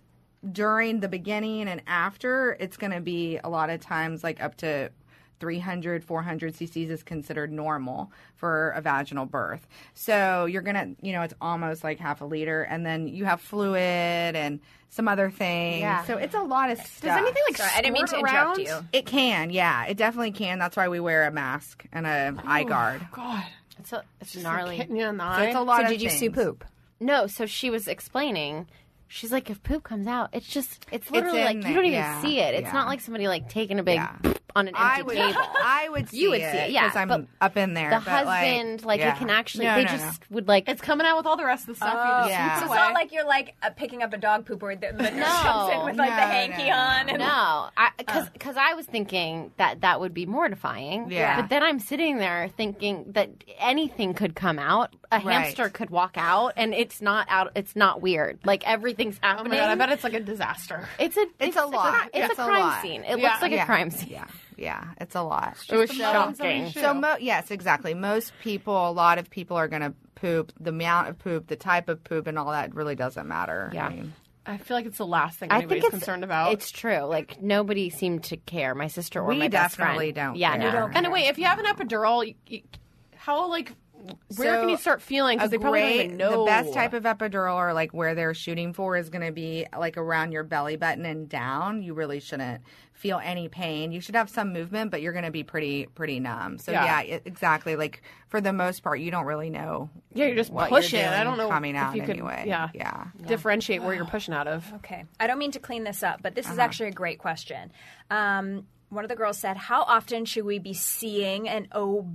during the beginning and after, it's going to be a lot of times like up to 300, 400 cc's is considered normal for a vaginal birth. So you're going to, it's almost like half a liter. And then you have fluid and some other things. Yeah. So it's a lot of stuff. Does anything like Sorry, I didn't mean to squirt interrupt around? you. It can, yeah. It definitely can. That's why we wear a mask and a eye guard. God, It's gnarly. hitting you in the So eye. it's a lot So of did you see things. poop? No, so she was explaining. She's like, if poop comes out, it's literally in like there, you don't even yeah, see it. It's yeah. not like somebody like taking a big on an I empty would, table. I would see You would see it, yeah, because I'm but up in there. The but, husband, like, yeah. you can actually, No, they no, just would like. It's coming out with all the rest of the stuff. You just yeah. sweep So it it's away. not like you're like picking up a dog poop where the nurse comes in with like the No, hanky no, on. And No, because I was thinking that would be mortifying. Yeah. But then I'm sitting there thinking that anything could come out. A Right. hamster could walk out, and it's not out. It's not weird. Like everything's Oh happening. my God, I bet it's like a disaster. It's a lot. It's It's a a crime lot. scene. It Yeah. looks like a crime scene. Yeah, it's a lot. It was the shocking. shocking. So, yes, exactly. Most people, a lot of people are going to poop. The amount of poop, the type of poop, and all that really doesn't matter. Yeah. I mean, I feel like it's the last thing I anybody's think it's concerned about. It's true. Like nobody seemed to care. My sister or We my best friend. definitely don't Yeah, care. no. We don't and wait, if you have an epidural, how where can you start feeling? Because they probably don't even know. The best type of epidural, or like where they're shooting for, is going to be like around your belly button and down. You really shouldn't feel any pain. You should have some movement, but you're going to be pretty numb. So exactly. Like for the most part, you don't really know. Yeah, you're just what pushing. You're doing I don't know coming if out you could, anyway. yeah. Differentiate where you're pushing out of. Okay. I don't mean to clean this up, but this is actually a great question. One of the girls said, how often should we be seeing an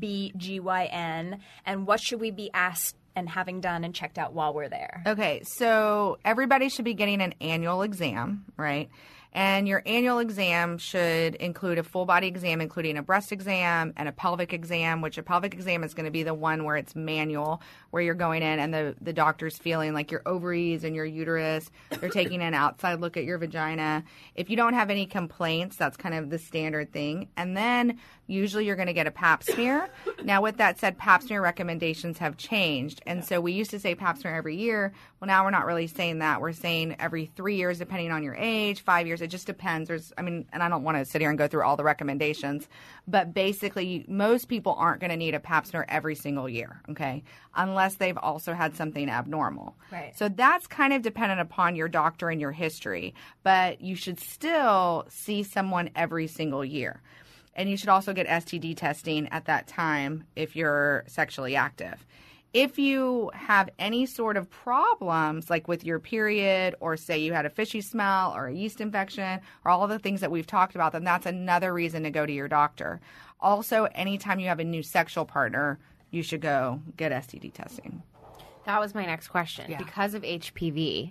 OBGYN, and what should we be asked and having done and checked out while we're there? Okay, so everybody should be getting an annual exam, right? And your annual exam should include a full body exam, including a breast exam and a pelvic exam, which a pelvic exam is going to be the one where it's manual, where you're going in and the doctor's feeling like your ovaries and your uterus. They're taking an outside look at your vagina. If you don't have any complaints, that's kind of the standard thing. And then usually you're going to get a pap smear. Now, with that said, pap smear recommendations have changed. And so we used to say pap smear every year. Well, now we're not really saying that. We're saying every 3 years, depending on your age, 5 years. It just depends. And I don't want to sit here and go through all the recommendations, but basically most people aren't going to need a pap smear every single year, okay, unless they've also had something abnormal. Right. So that's kind of dependent upon your doctor and your history, but you should still see someone every single year. And you should also get STD testing at that time if you're sexually active. If you have any sort of problems, like with your period, or say you had a fishy smell or a yeast infection, or all of the things that we've talked about, then that's another reason to go to your doctor. Also, anytime you have a new sexual partner, you should go get STD testing. That was my next question. Yeah. Because of HPV.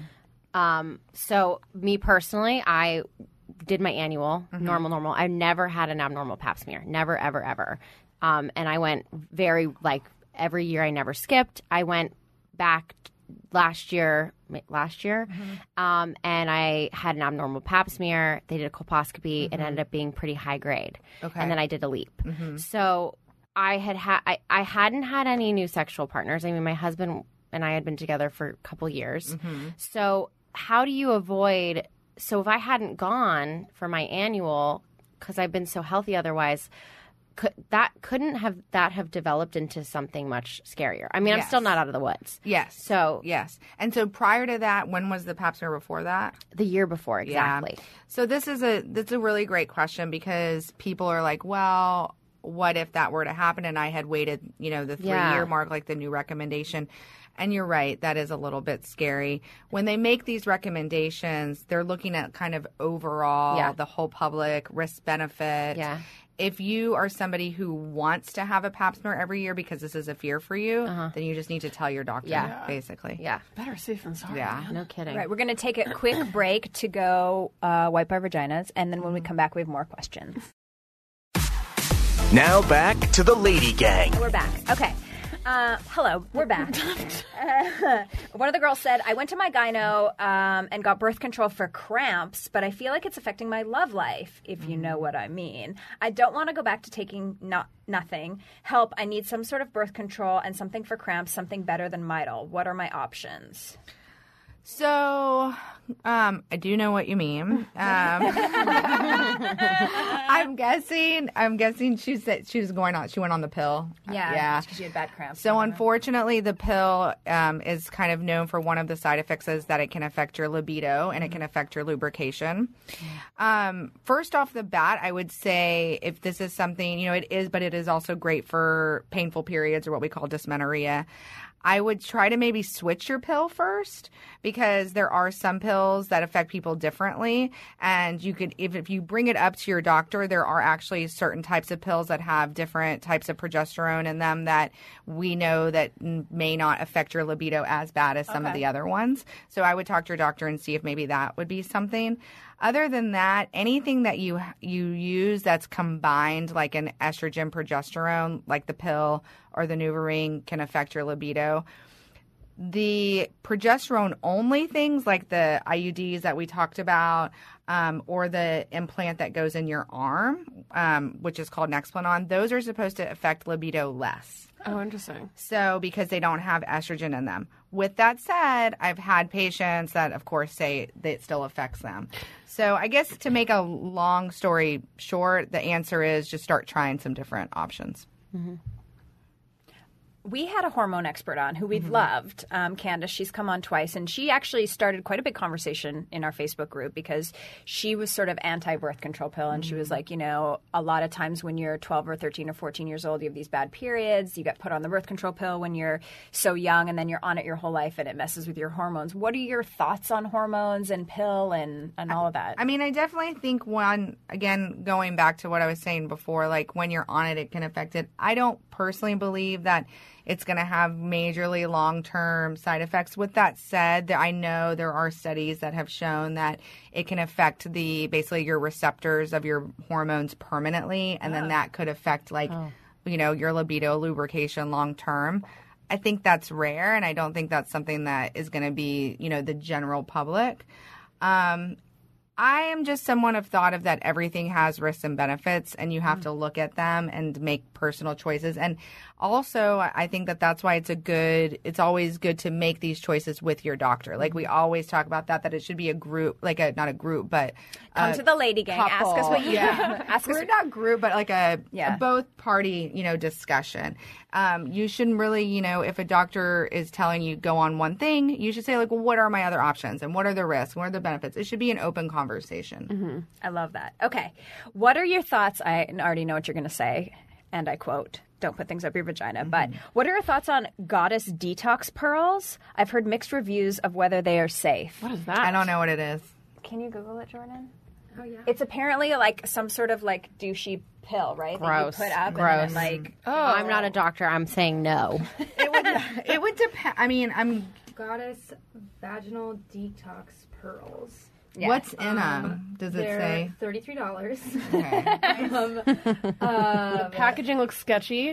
So me personally, I did my annual normal. I never had an abnormal pap smear. Never, ever, ever. And I went every year. I never skipped. I went back last year, and I had an abnormal pap smear. They did a colposcopy. It ended up being pretty high grade. Okay. And then I did a leap. So I hadn't had any new sexual partners. I mean, my husband and I had been together for a couple years. So how do you avoid? So if I hadn't gone for my annual, because I've been so healthy otherwise, couldn't have developed into something much scarier? I mean, I'm still not out of the woods. Yes. So yes. And so prior to that, when was the pap smear before that? the year before, exactly. Yeah. So that's a really great question, because people are like, well, what if that were to happen and I had waited, the 3-year mark, like the new recommendation? And you're right, that is a little bit scary. When they make these recommendations, they're looking at kind of overall the whole public risk benefit. Yeah. If you are somebody who wants to have a pap smear every year because this is a fear for you, then you just need to tell your doctor, basically. Yeah. Better safe than sorry. Yeah. No kidding. Right, we're going to take a quick break to go wipe our vaginas, and then when we come back, we have more questions. Now back to the Lady Gang. We're back. Okay. Hello, we're back. One of the girls said, I went to my gyno and got birth control for cramps, but I feel like it's affecting my love life, if you know what I mean. I don't want to go back to taking nothing. Help, I need some sort of birth control and something for cramps, something better than Midol. What are my options? So, I do know what you mean. I'm guessing she said she was going on. She went on the pill. Yeah. Because she had bad cramps. So unfortunately, the pill is kind of known for one of the side effects is that it can affect your libido and it can affect your lubrication. First off the bat, I would say if this is something, it is, but it is also great for painful periods or what we call dysmenorrhea. I would try to maybe switch your pill first because there are some pills that affect people differently. And you could, if you bring it up to your doctor, there are actually certain types of pills that have different types of progesterone in them that we know that may not affect your libido as bad as some of the other ones. So I would talk to your doctor and see if maybe that would be something. Other than that, anything that you use that's combined, like an estrogen progesterone, like the pill or the NuvaRing, can affect your libido. The progesterone-only things like the IUDs that we talked about or the implant that goes in your arm, which is called Nexplanon, those are supposed to affect libido less. Oh, interesting. So because they don't have estrogen in them. With that said, I've had patients that, of course, say that it still affects them. So I guess to make a long story short, the answer is just start trying some different options. Mm-hmm. We had a hormone expert on who we've loved, Candace. She's come on twice, and she actually started quite a big conversation in our Facebook group because she was sort of anti-birth control pill, and she was like, a lot of times when you're 12 or 13 or 14 years old, you have these bad periods, you get put on the birth control pill when you're so young, and then you're on it your whole life, and it messes with your hormones. What are your thoughts on hormones and pill and all of that? I mean, I definitely think again, going back to what I was saying before, like when you're on it, it can affect it. I don't personally believe that it's going to have majorly long-term side effects. With that said, I know there are studies that have shown that it can affect basically your receptors of your hormones permanently, and then that could affect your libido, lubrication long-term. I think that's rare, and I don't think that's something that is going to be, the general public. I am just someone of thought of that everything has risks and benefits, and you have to look at them and make personal choices. And also, I think that's why it's always good to make these choices with your doctor. Like we always talk about that it should be a group, not a group, but come to the lady gang. Couple. Ask us what you We're not group, but like a both party, discussion. You shouldn't really, if a doctor is telling you go on one thing, you should say well, what are my other options and what are the risks? What are the benefits? It should be an open conversation. Mm-hmm. I love that. Okay. What are your thoughts? I already know what you're going to say, and I quote, don't put things up your vagina. Mm-hmm. But what are your thoughts on Goddess detox pearls? I've heard mixed reviews of whether they are safe. What is that? I don't know what it is. Can you Google it, Jordan? Oh, yeah. It's apparently some sort of douchey pill, right? Gross. That you put up Gross. And then, I'm not a doctor. I'm saying no. It would depend. I mean, Goddess vaginal detox pearls. Yeah. What's in them? Does it say? $33. Okay. The packaging looks sketchy.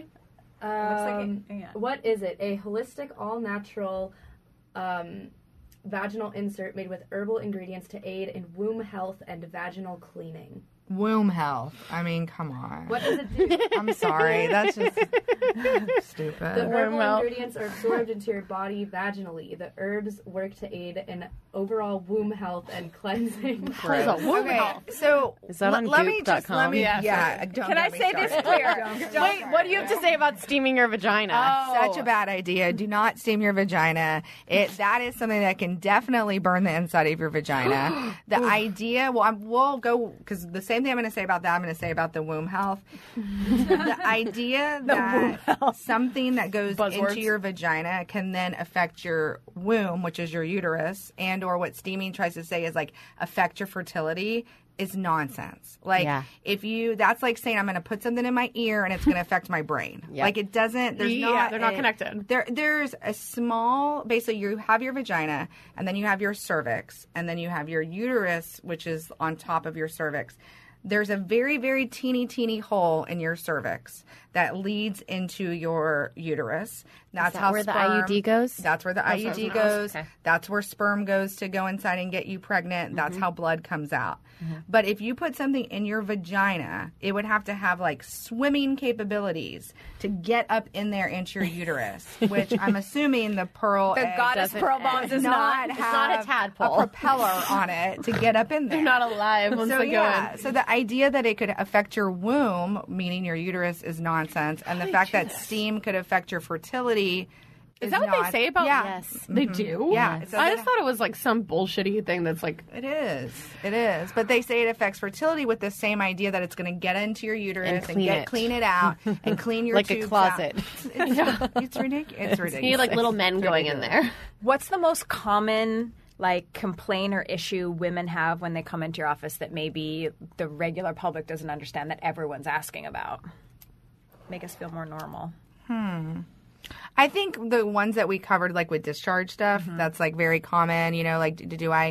What is it? A holistic, all-natural vaginal insert made with herbal ingredients to aid in womb health and vaginal cleaning. Womb health. I mean, come on. What does it do? I'm sorry. That's just stupid. The herbal ingredients are absorbed into your body vaginally. The herbs work to aid in overall womb health and cleansing. So is that on Goop.com? Can I say this clear? Wait, what do you have to say about steaming your vagina? Such a bad idea. Do not steam your vagina. That is something that can definitely burn the inside of your vagina. The idea, we'll go, because the same thing I'm going to say about that, I'm going to say about the womb health. The idea that something that goes into your vagina can then affect your womb, which is your uterus, and or what steaming tries to say is affect your fertility is nonsense. That's like saying I'm going to put something in my ear and it's going to affect my brain. Yep. It doesn't. They're not connected. There's a small. Basically, you have your vagina, and then you have your cervix, and then you have your uterus, which is on top of your cervix. There's a very, very teeny hole in your cervix that leads into your uterus. That's that how where the sperm, IUD goes? That's where the IUD goes. Okay. That's where sperm goes to go inside and get you pregnant. That's how blood comes out. But if you put something in your vagina, it would have to have like swimming capabilities to get up in there into your uterus, which I'm assuming the pearl The egg goddess doesn't pearl bombs is not. It's not a tadpole. a propeller on it to get up in there. They're not alive once So they go yeah, in. so the idea that it could affect your womb, meaning your uterus, is nonsense, and the fact that steam could affect your fertility Is that what they say about? Yeah. Yes. They do. Yeah, it says I it- just thought it was like some bullshitty thing that's like. It is. But they say it affects fertility with the same idea that it's going to get into your uterus and clean it out and clean your Like a tubes closet. out. It's ridiculous. It's ridiculous. You need like little men going in there. What's the most common like complaint or issue women have when they come into your office that maybe the regular public doesn't understand that everyone's asking about? Make us feel more normal. I think the ones that we covered, like with discharge stuff, that's like very common. You know, like do I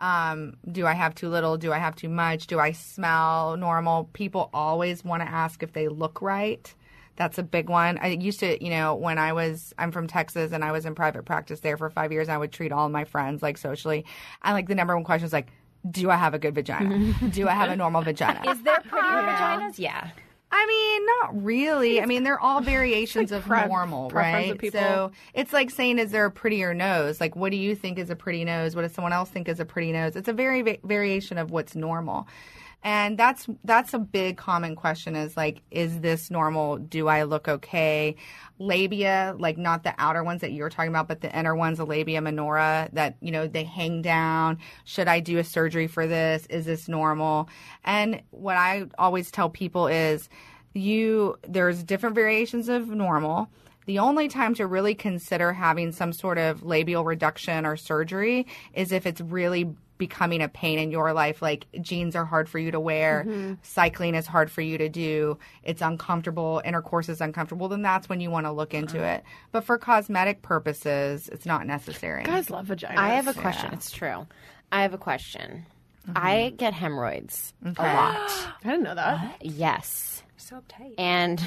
have too little? Do I have too much? Do I smell normal? People always want to ask if they look right. That's a big one. I used to, you know, when I'm from Texas and I was in private practice there for 5 years, and I would treat all of my friends like socially. And like the number one question was like, do I have a good vagina? Do I have a normal vagina? Is there prettier vaginas? Yeah. I mean, not really. I mean, they're all variations of normal, preference right? of people. So it's like saying, is there a prettier nose? Like, what do you think is a pretty nose? What does someone else think is a pretty nose? It's a variation of what's normal. And that's a big common question is like, is this normal? Do I look okay? Labia, like not the outer ones that you're talking about, but the inner ones, the labia minora that, you know, they hang down. Should I do a surgery for this? Is this normal? And what I always tell people is there's different variations of normal. The only time to really consider having some sort of labial reduction or surgery is if it's really becoming a pain in your life. Like jeans are hard for you to wear, cycling is hard for you to do, it's uncomfortable, intercourse is uncomfortable, then that's when you want to look into it. But for cosmetic purposes, it's not necessary. Guys love vaginas. I have a question. It's true. I have a question. I get hemorrhoids a lot. I didn't know that. Yes. So uptight. And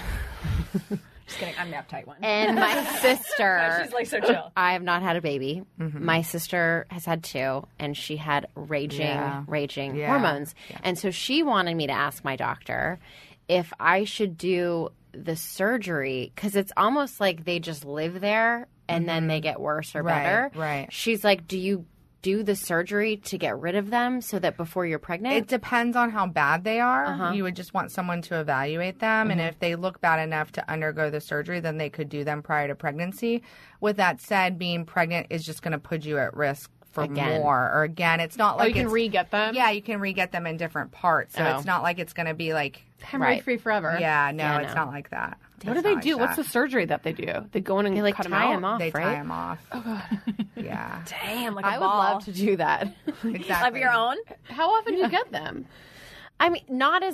Just kidding. I'm the uptight one. and my sister, She's like so chill. I have not had a baby. My sister has had 2, and she had raging hormones. And so she wanted me to ask my doctor if I should do the surgery, because it's almost like they just live there and then they get worse or better. Right. She's like, do you do the surgery to get rid of them so that before you're pregnant? It depends on how bad they are. You would just want someone to evaluate them. And if they look bad enough to undergo the surgery, then they could do them prior to pregnancy. With that said, being pregnant is just going to put you at risk for more. Or again, it's not like you can re-get them? Yeah, you can re-get them in different parts. So it's not like it's going to be like Hemorrhoid free forever. Yeah, no, it's not like that. What do they do? What's the surgery that they do? They go in and like cut them tie out? them off, They right? tie them off. Yeah. Damn, like a I would ball. love to do that. Exactly. Of your own? How often do you get them? I mean,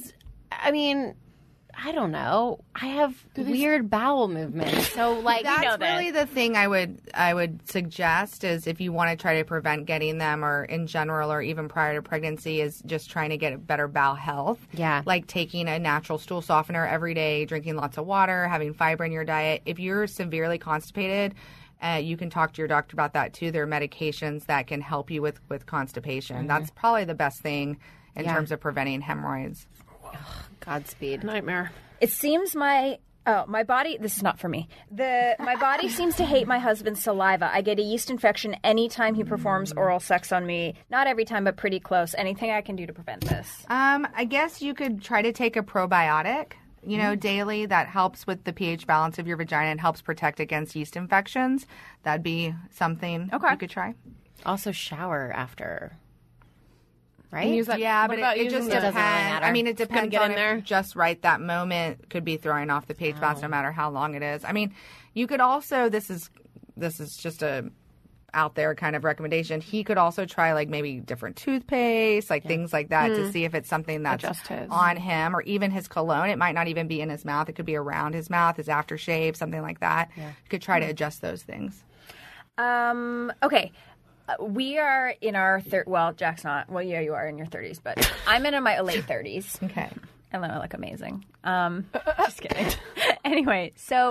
I don't know. I have weird bowel movements. So, like, That's really the thing I would suggest is if you want to try to prevent getting them or in general or even prior to pregnancy is just trying to get better bowel health. Yeah. Like taking a natural stool softener every day, drinking lots of water, having fiber in your diet. If you're severely constipated, you can talk to your doctor about that too. There are medications that can help you with constipation. That's probably the best thing in terms of preventing hemorrhoids. Godspeed. Nightmare. It seems my body, this is not for me. My body seems to hate my husband's saliva. I get a yeast infection anytime he performs oral sex on me. Not every time, but pretty close. Anything I can do to prevent this? I guess you could try to take a probiotic, daily. That helps with the pH balance of your vagina and helps protect against yeast infections. That'd be something you could try. Also, shower after. Right? And use that, Yeah, what but about it using just the- depends. matter. I mean, it gonna depends get on in there. if just right that moment could be throwing off the pH balance no matter how long it is. I mean, you could also, this is just a out there kind of recommendation. He could also try like maybe different toothpaste, like things like that to see if it's something that's Adjust his. on him or even his cologne. It might not even be in his mouth. It could be around his mouth, his aftershave, something like that. You could try to adjust those things. Okay. We are in our well, Jack's not. Well, yeah, you are in your 30s, but I'm in my late 30s. Okay. I look amazing. Just kidding. Anyway, so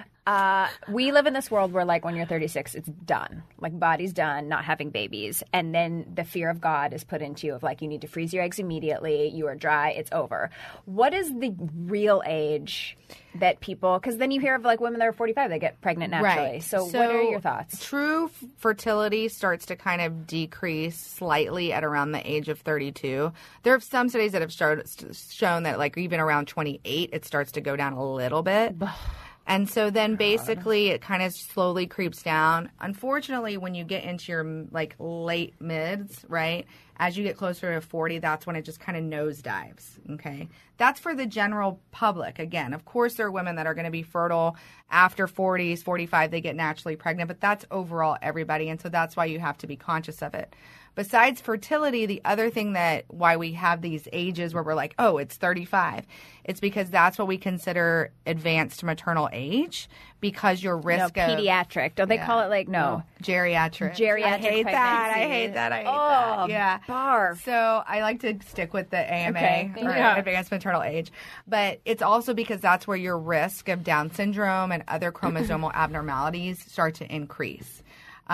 we live in this world where, like, when you're 36, it's done. Like, body's done, not having babies. And then the fear of God is put into you of, like, you need to freeze your eggs immediately. You are dry. It's over. What is the real age that people – because then you hear of, like, women that are 45 that get pregnant naturally. Right. So what are your thoughts? True fertility starts to kind of decrease slightly at around the age of 32. There are some studies that have shown that, like, even around 28, it starts to go down a little bit. And so then basically it kind of slowly creeps down. Unfortunately, when you get into your like late mids, right, as you get closer to 40, that's when it just kind of nosedives, okay? That's for the general public. Again, of course, there are women that are going to be fertile after 40s, 45, they get naturally pregnant, but that's overall everybody. And so that's why you have to be conscious of it. Besides fertility, the other thing that why we have these ages where we're like, oh, it's 35, it's because that's what we consider advanced maternal age because your risk of pediatric. Don't they call it like geriatric? Geriatric. I hate that. I hate that. Yeah. Barf. So I like to stick with the AMA or advanced maternal age, but it's also because that's where your risk of Down syndrome and other chromosomal abnormalities start to increase.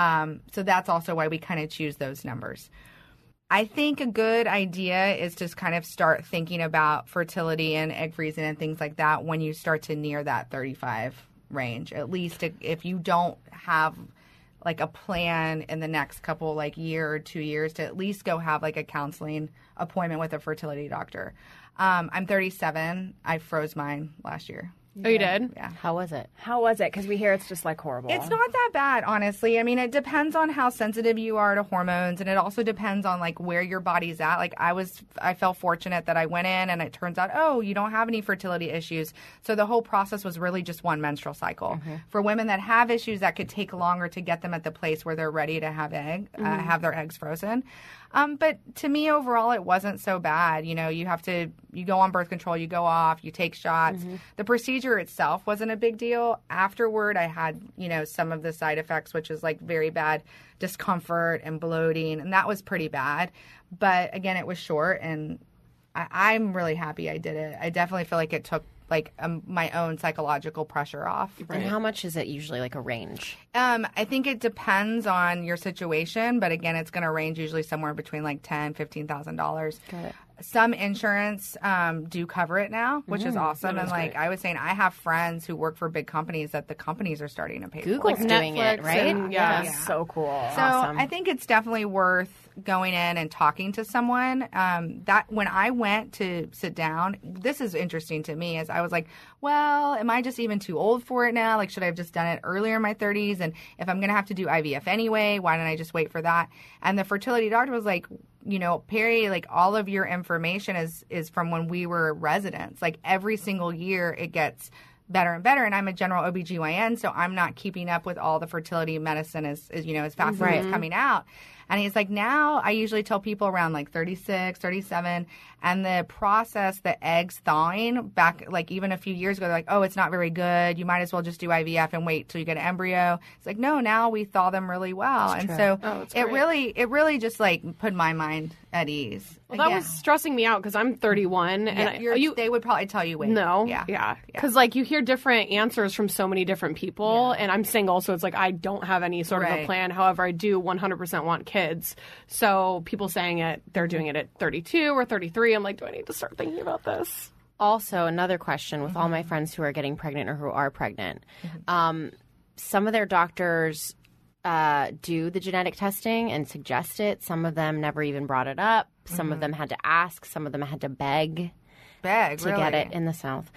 So that's also why we kind of choose those numbers. I think a good idea is to kind of start thinking about fertility and egg freezing and things like that when you start to near that 35 range. At least if you don't have like a plan in the next couple like year or 2 years to at least go have like a counseling appointment with a fertility doctor. I'm 37. I froze mine last year. Oh, you did? Yeah. How was it? Because we hear it's just like horrible. It's not that bad, honestly. I mean, it depends on how sensitive you are to hormones, and it also depends on like where your body's at. Like I felt fortunate that I went in, and it turns out, oh, you don't have any fertility issues. So the whole process was really just one menstrual cycle. Mm-hmm. For women that have issues, that could take longer to get them at the place where they're ready to have have their eggs frozen. But to me, overall, it wasn't so bad. You know, you go on birth control, you go off, you take shots. Mm-hmm. The procedure itself wasn't a big deal. Afterward, I had, some of the side effects, which is like very bad discomfort and bloating, and that was pretty bad. But again, it was short, and I'm really happy I did it. I definitely feel like it took my own psychological pressure off. Right. And how much is it usually, like a range? I think it depends on your situation, but again, it's going to range usually somewhere between like $10,000-$15,000. Got it. Some insurance do cover it now, which is awesome. And like I was saying, I have friends who work for big companies that the companies are starting to pay for. Google's doing it, right? Yeah. So cool. So awesome. I think it's definitely worth going in and talking to someone. That when I went to sit down, this is interesting to me, is I was like, well, am I just even too old for it now? Like, should I have just done it earlier in my 30s? And if I'm going to have to do IVF anyway, why don't I just wait for that? And the fertility doctor was like, Perry, like all of your information is from when we were residents. Like every single year it gets better and better. And I'm a general OBGYN, so I'm not keeping up with all the fertility medicine as fast as it's coming out. And he's like, now I usually tell people around like 36, 37, and the process, the eggs thawing back like even a few years ago, they're like, oh, it's not very good. You might as well just do IVF and wait till you get an embryo. It's like, no, now we thaw them really well. That's and true. so it really just like put my mind at ease. Well, that was stressing me out because I'm 31, and they would probably tell you wait. No, yeah, because like you hear different answers from so many different people, and I'm single, so it's like I don't have any sort of a plan. However, I do 100% want kids. So people saying they're doing it at 32 or 33. I'm like, do I need to start thinking about this? Also, another question with all my friends who are getting pregnant or who are pregnant, some of their doctors do the genetic testing and suggest it. Some of them never even brought it up. Some of them had to ask. Some of them had to beg to get it in the South.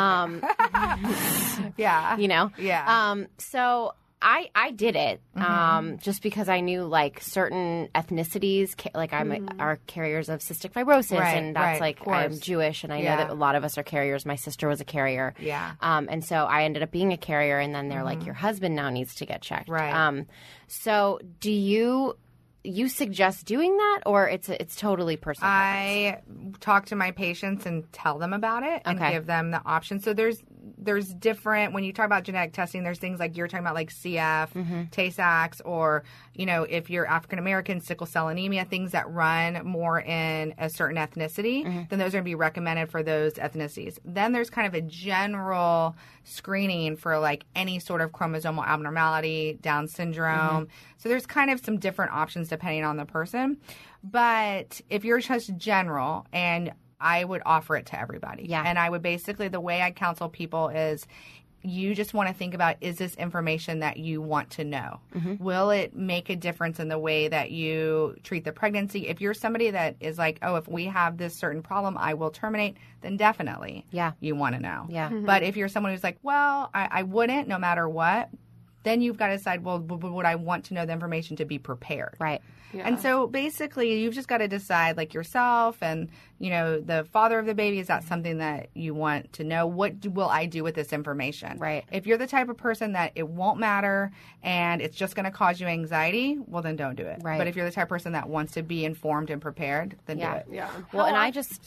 Yeah. Yeah. So I did it just because I knew like certain ethnicities, like are carriers of cystic fibrosis, and that's like I'm Jewish, and I know that a lot of us are carriers. My sister was a carrier, and so I ended up being a carrier. And then they're like, your husband now needs to get checked. Right. So do you suggest doing that, or it's totally personal? I talk to my patients and tell them about it and give them the option. So there's there's different, when you talk about genetic testing, there's things like you're talking about like CF, Tay-Sachs, or, you know, if you're African American, sickle cell anemia, things that run more in a certain ethnicity, then those are going to be recommended for those ethnicities. Then there's kind of a general screening for like any sort of chromosomal abnormality, Down syndrome. So there's kind of some different options depending on the person. But if you're just general, and I would offer it to everybody. Yeah. And I would basically, the way I counsel people is, you just want to think about, is this information that you want to know? Will it make a difference in the way that you treat the pregnancy? If you're somebody that is like, oh, if we have this certain problem, I will terminate, then definitely you want to know. Yeah. But if you're someone who's like, well, I wouldn't no matter what, then you've got to decide, well, would I want to know the information to be prepared? Right. Yeah. And so basically you've just got to decide, like yourself and, you know, the father of the baby, is that something that you want to know? What will I do with this information? Right. If you're the type of person that it won't matter and it's just going to cause you anxiety, well, then don't do it. Right. But if you're the type of person that wants to be informed and prepared, then do it. Yeah. Well, and I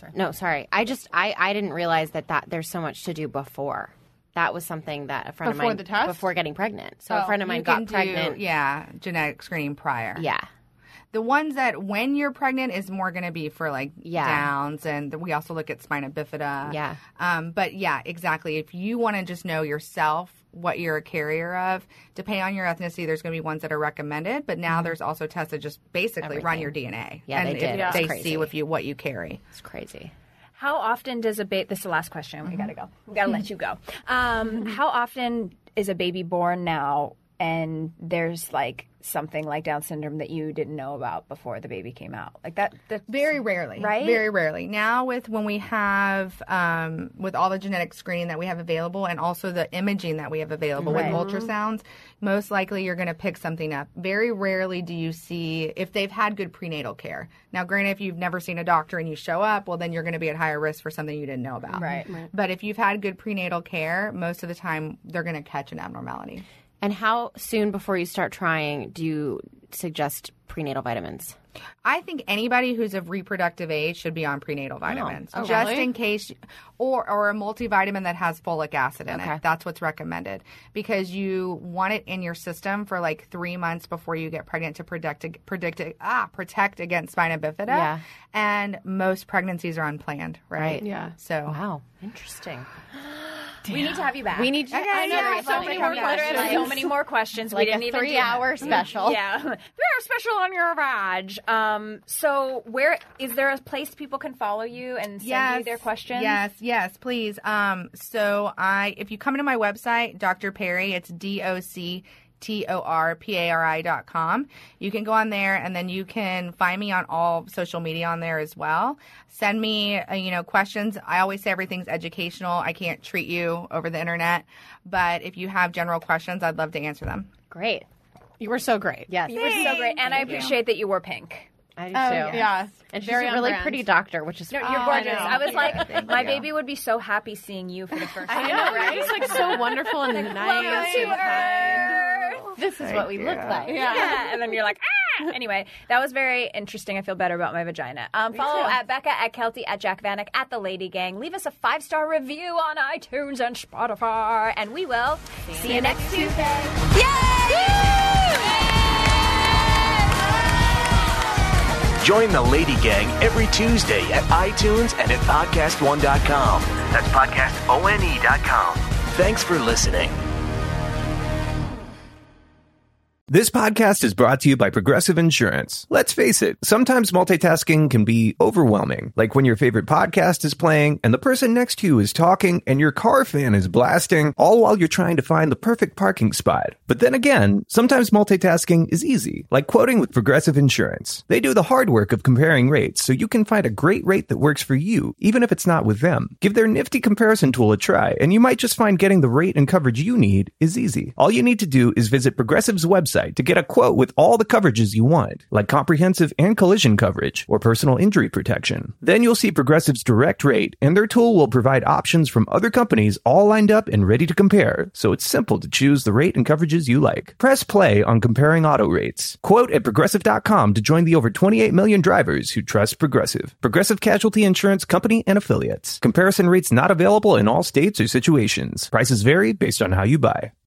didn't realize that there's so much to do before. That was something that a friend Before of mine, the test? before getting pregnant. So a friend of mine You can got pregnant. genetic screening prior. Yeah. The ones that when you're pregnant is more going to be for like Yeah. Downs, and we also look at spina bifida. Yeah. But yeah, exactly. If you want to just know yourself what you're a carrier of, depending on your ethnicity, there's going to be ones that are recommended. But now there's also tests that just basically run your DNA. Yeah, and they did. If It's they crazy. see what you carry. It's crazy. How often does a baby? This is the last question. We gotta go. We gotta let you go. How often is a baby born now, and there's like something like Down syndrome that you didn't know about before the baby came out? Like that. Very rarely. Right? Very rarely. Now when we have, with all the genetic screening that we have available and also the imaging that we have available with ultrasounds, most likely you're going to pick something up. Very rarely do you see if they've had good prenatal care. Now, granted, if you've never seen a doctor and you show up, well, then you're going to be at higher risk for something you didn't know about. Right. But if you've had good prenatal care, most of the time they're going to catch an abnormality. And how soon before you start trying do you suggest prenatal vitamins? I think anybody who's of reproductive age should be on prenatal vitamins, Oh, just really? in case, or a multivitamin that has folic acid in it. That's what's recommended, because you want it in your system for like 3 months before you get pregnant to protect against spina bifida. Yeah. And most pregnancies are unplanned, right? Yeah. So Wow. Interesting. We need to have you back. We need to. I know, Seriously, so many more questions. So many more questions. Like we didn't a even 3-hour special. Yeah, 3-hour special on your badge. So where is there a place people can follow you and send you their questions? Yes, please. So if you come into my website, Dr. Perry, it's DocTorPari.com. You can go on there, and then you can find me on all social media on there as well. Send me, questions. I always say everything's educational. I can't treat you over the internet, but if you have general questions, I'd love to answer them. Great. You were so great. Yes. You were so great, and I appreciate that you wore pink. I do Oh, too. yeah. And she's Very a on really brand. pretty doctor, which is No, fun. you're gorgeous. know. I was like, Thank my you. baby would be so happy seeing you for the first time. I know, right? It's like so wonderful and nice. Welcome to Earth. This is what we look like. Yeah. And then you're like, ah! Anyway, that was very interesting. I feel better about my vagina. Follow at Becca, at Kelty, at Jack Vanek, at The Lady Gang. Leave us a 5-star review on iTunes and Spotify. And we will see you next Tuesday. Join the Lady Gang every Tuesday at iTunes and at podcastone.com. That's podcastone.com. Thanks for listening. This podcast is brought to you by Progressive Insurance. Let's face it, sometimes multitasking can be overwhelming, like when your favorite podcast is playing and the person next to you is talking and your car fan is blasting, all while you're trying to find the perfect parking spot. But then again, sometimes multitasking is easy, like quoting with Progressive Insurance. They do the hard work of comparing rates so you can find a great rate that works for you, even if it's not with them. Give their nifty comparison tool a try, and you might just find getting the rate and coverage you need is easy. All you need to do is visit Progressive's website website to get a quote with all the coverages you want, like comprehensive and collision coverage or personal injury protection. Then you'll see Progressive's direct rate, and their tool will provide options from other companies all lined up and ready to compare, so it's simple to choose the rate and coverages you like. Press play on comparing auto rates. Quote at Progressive.com to join the over 28 million drivers who trust Progressive. Progressive Casualty Insurance Company and Affiliates. Comparison rates not available in all states or situations. Prices vary based on how you buy.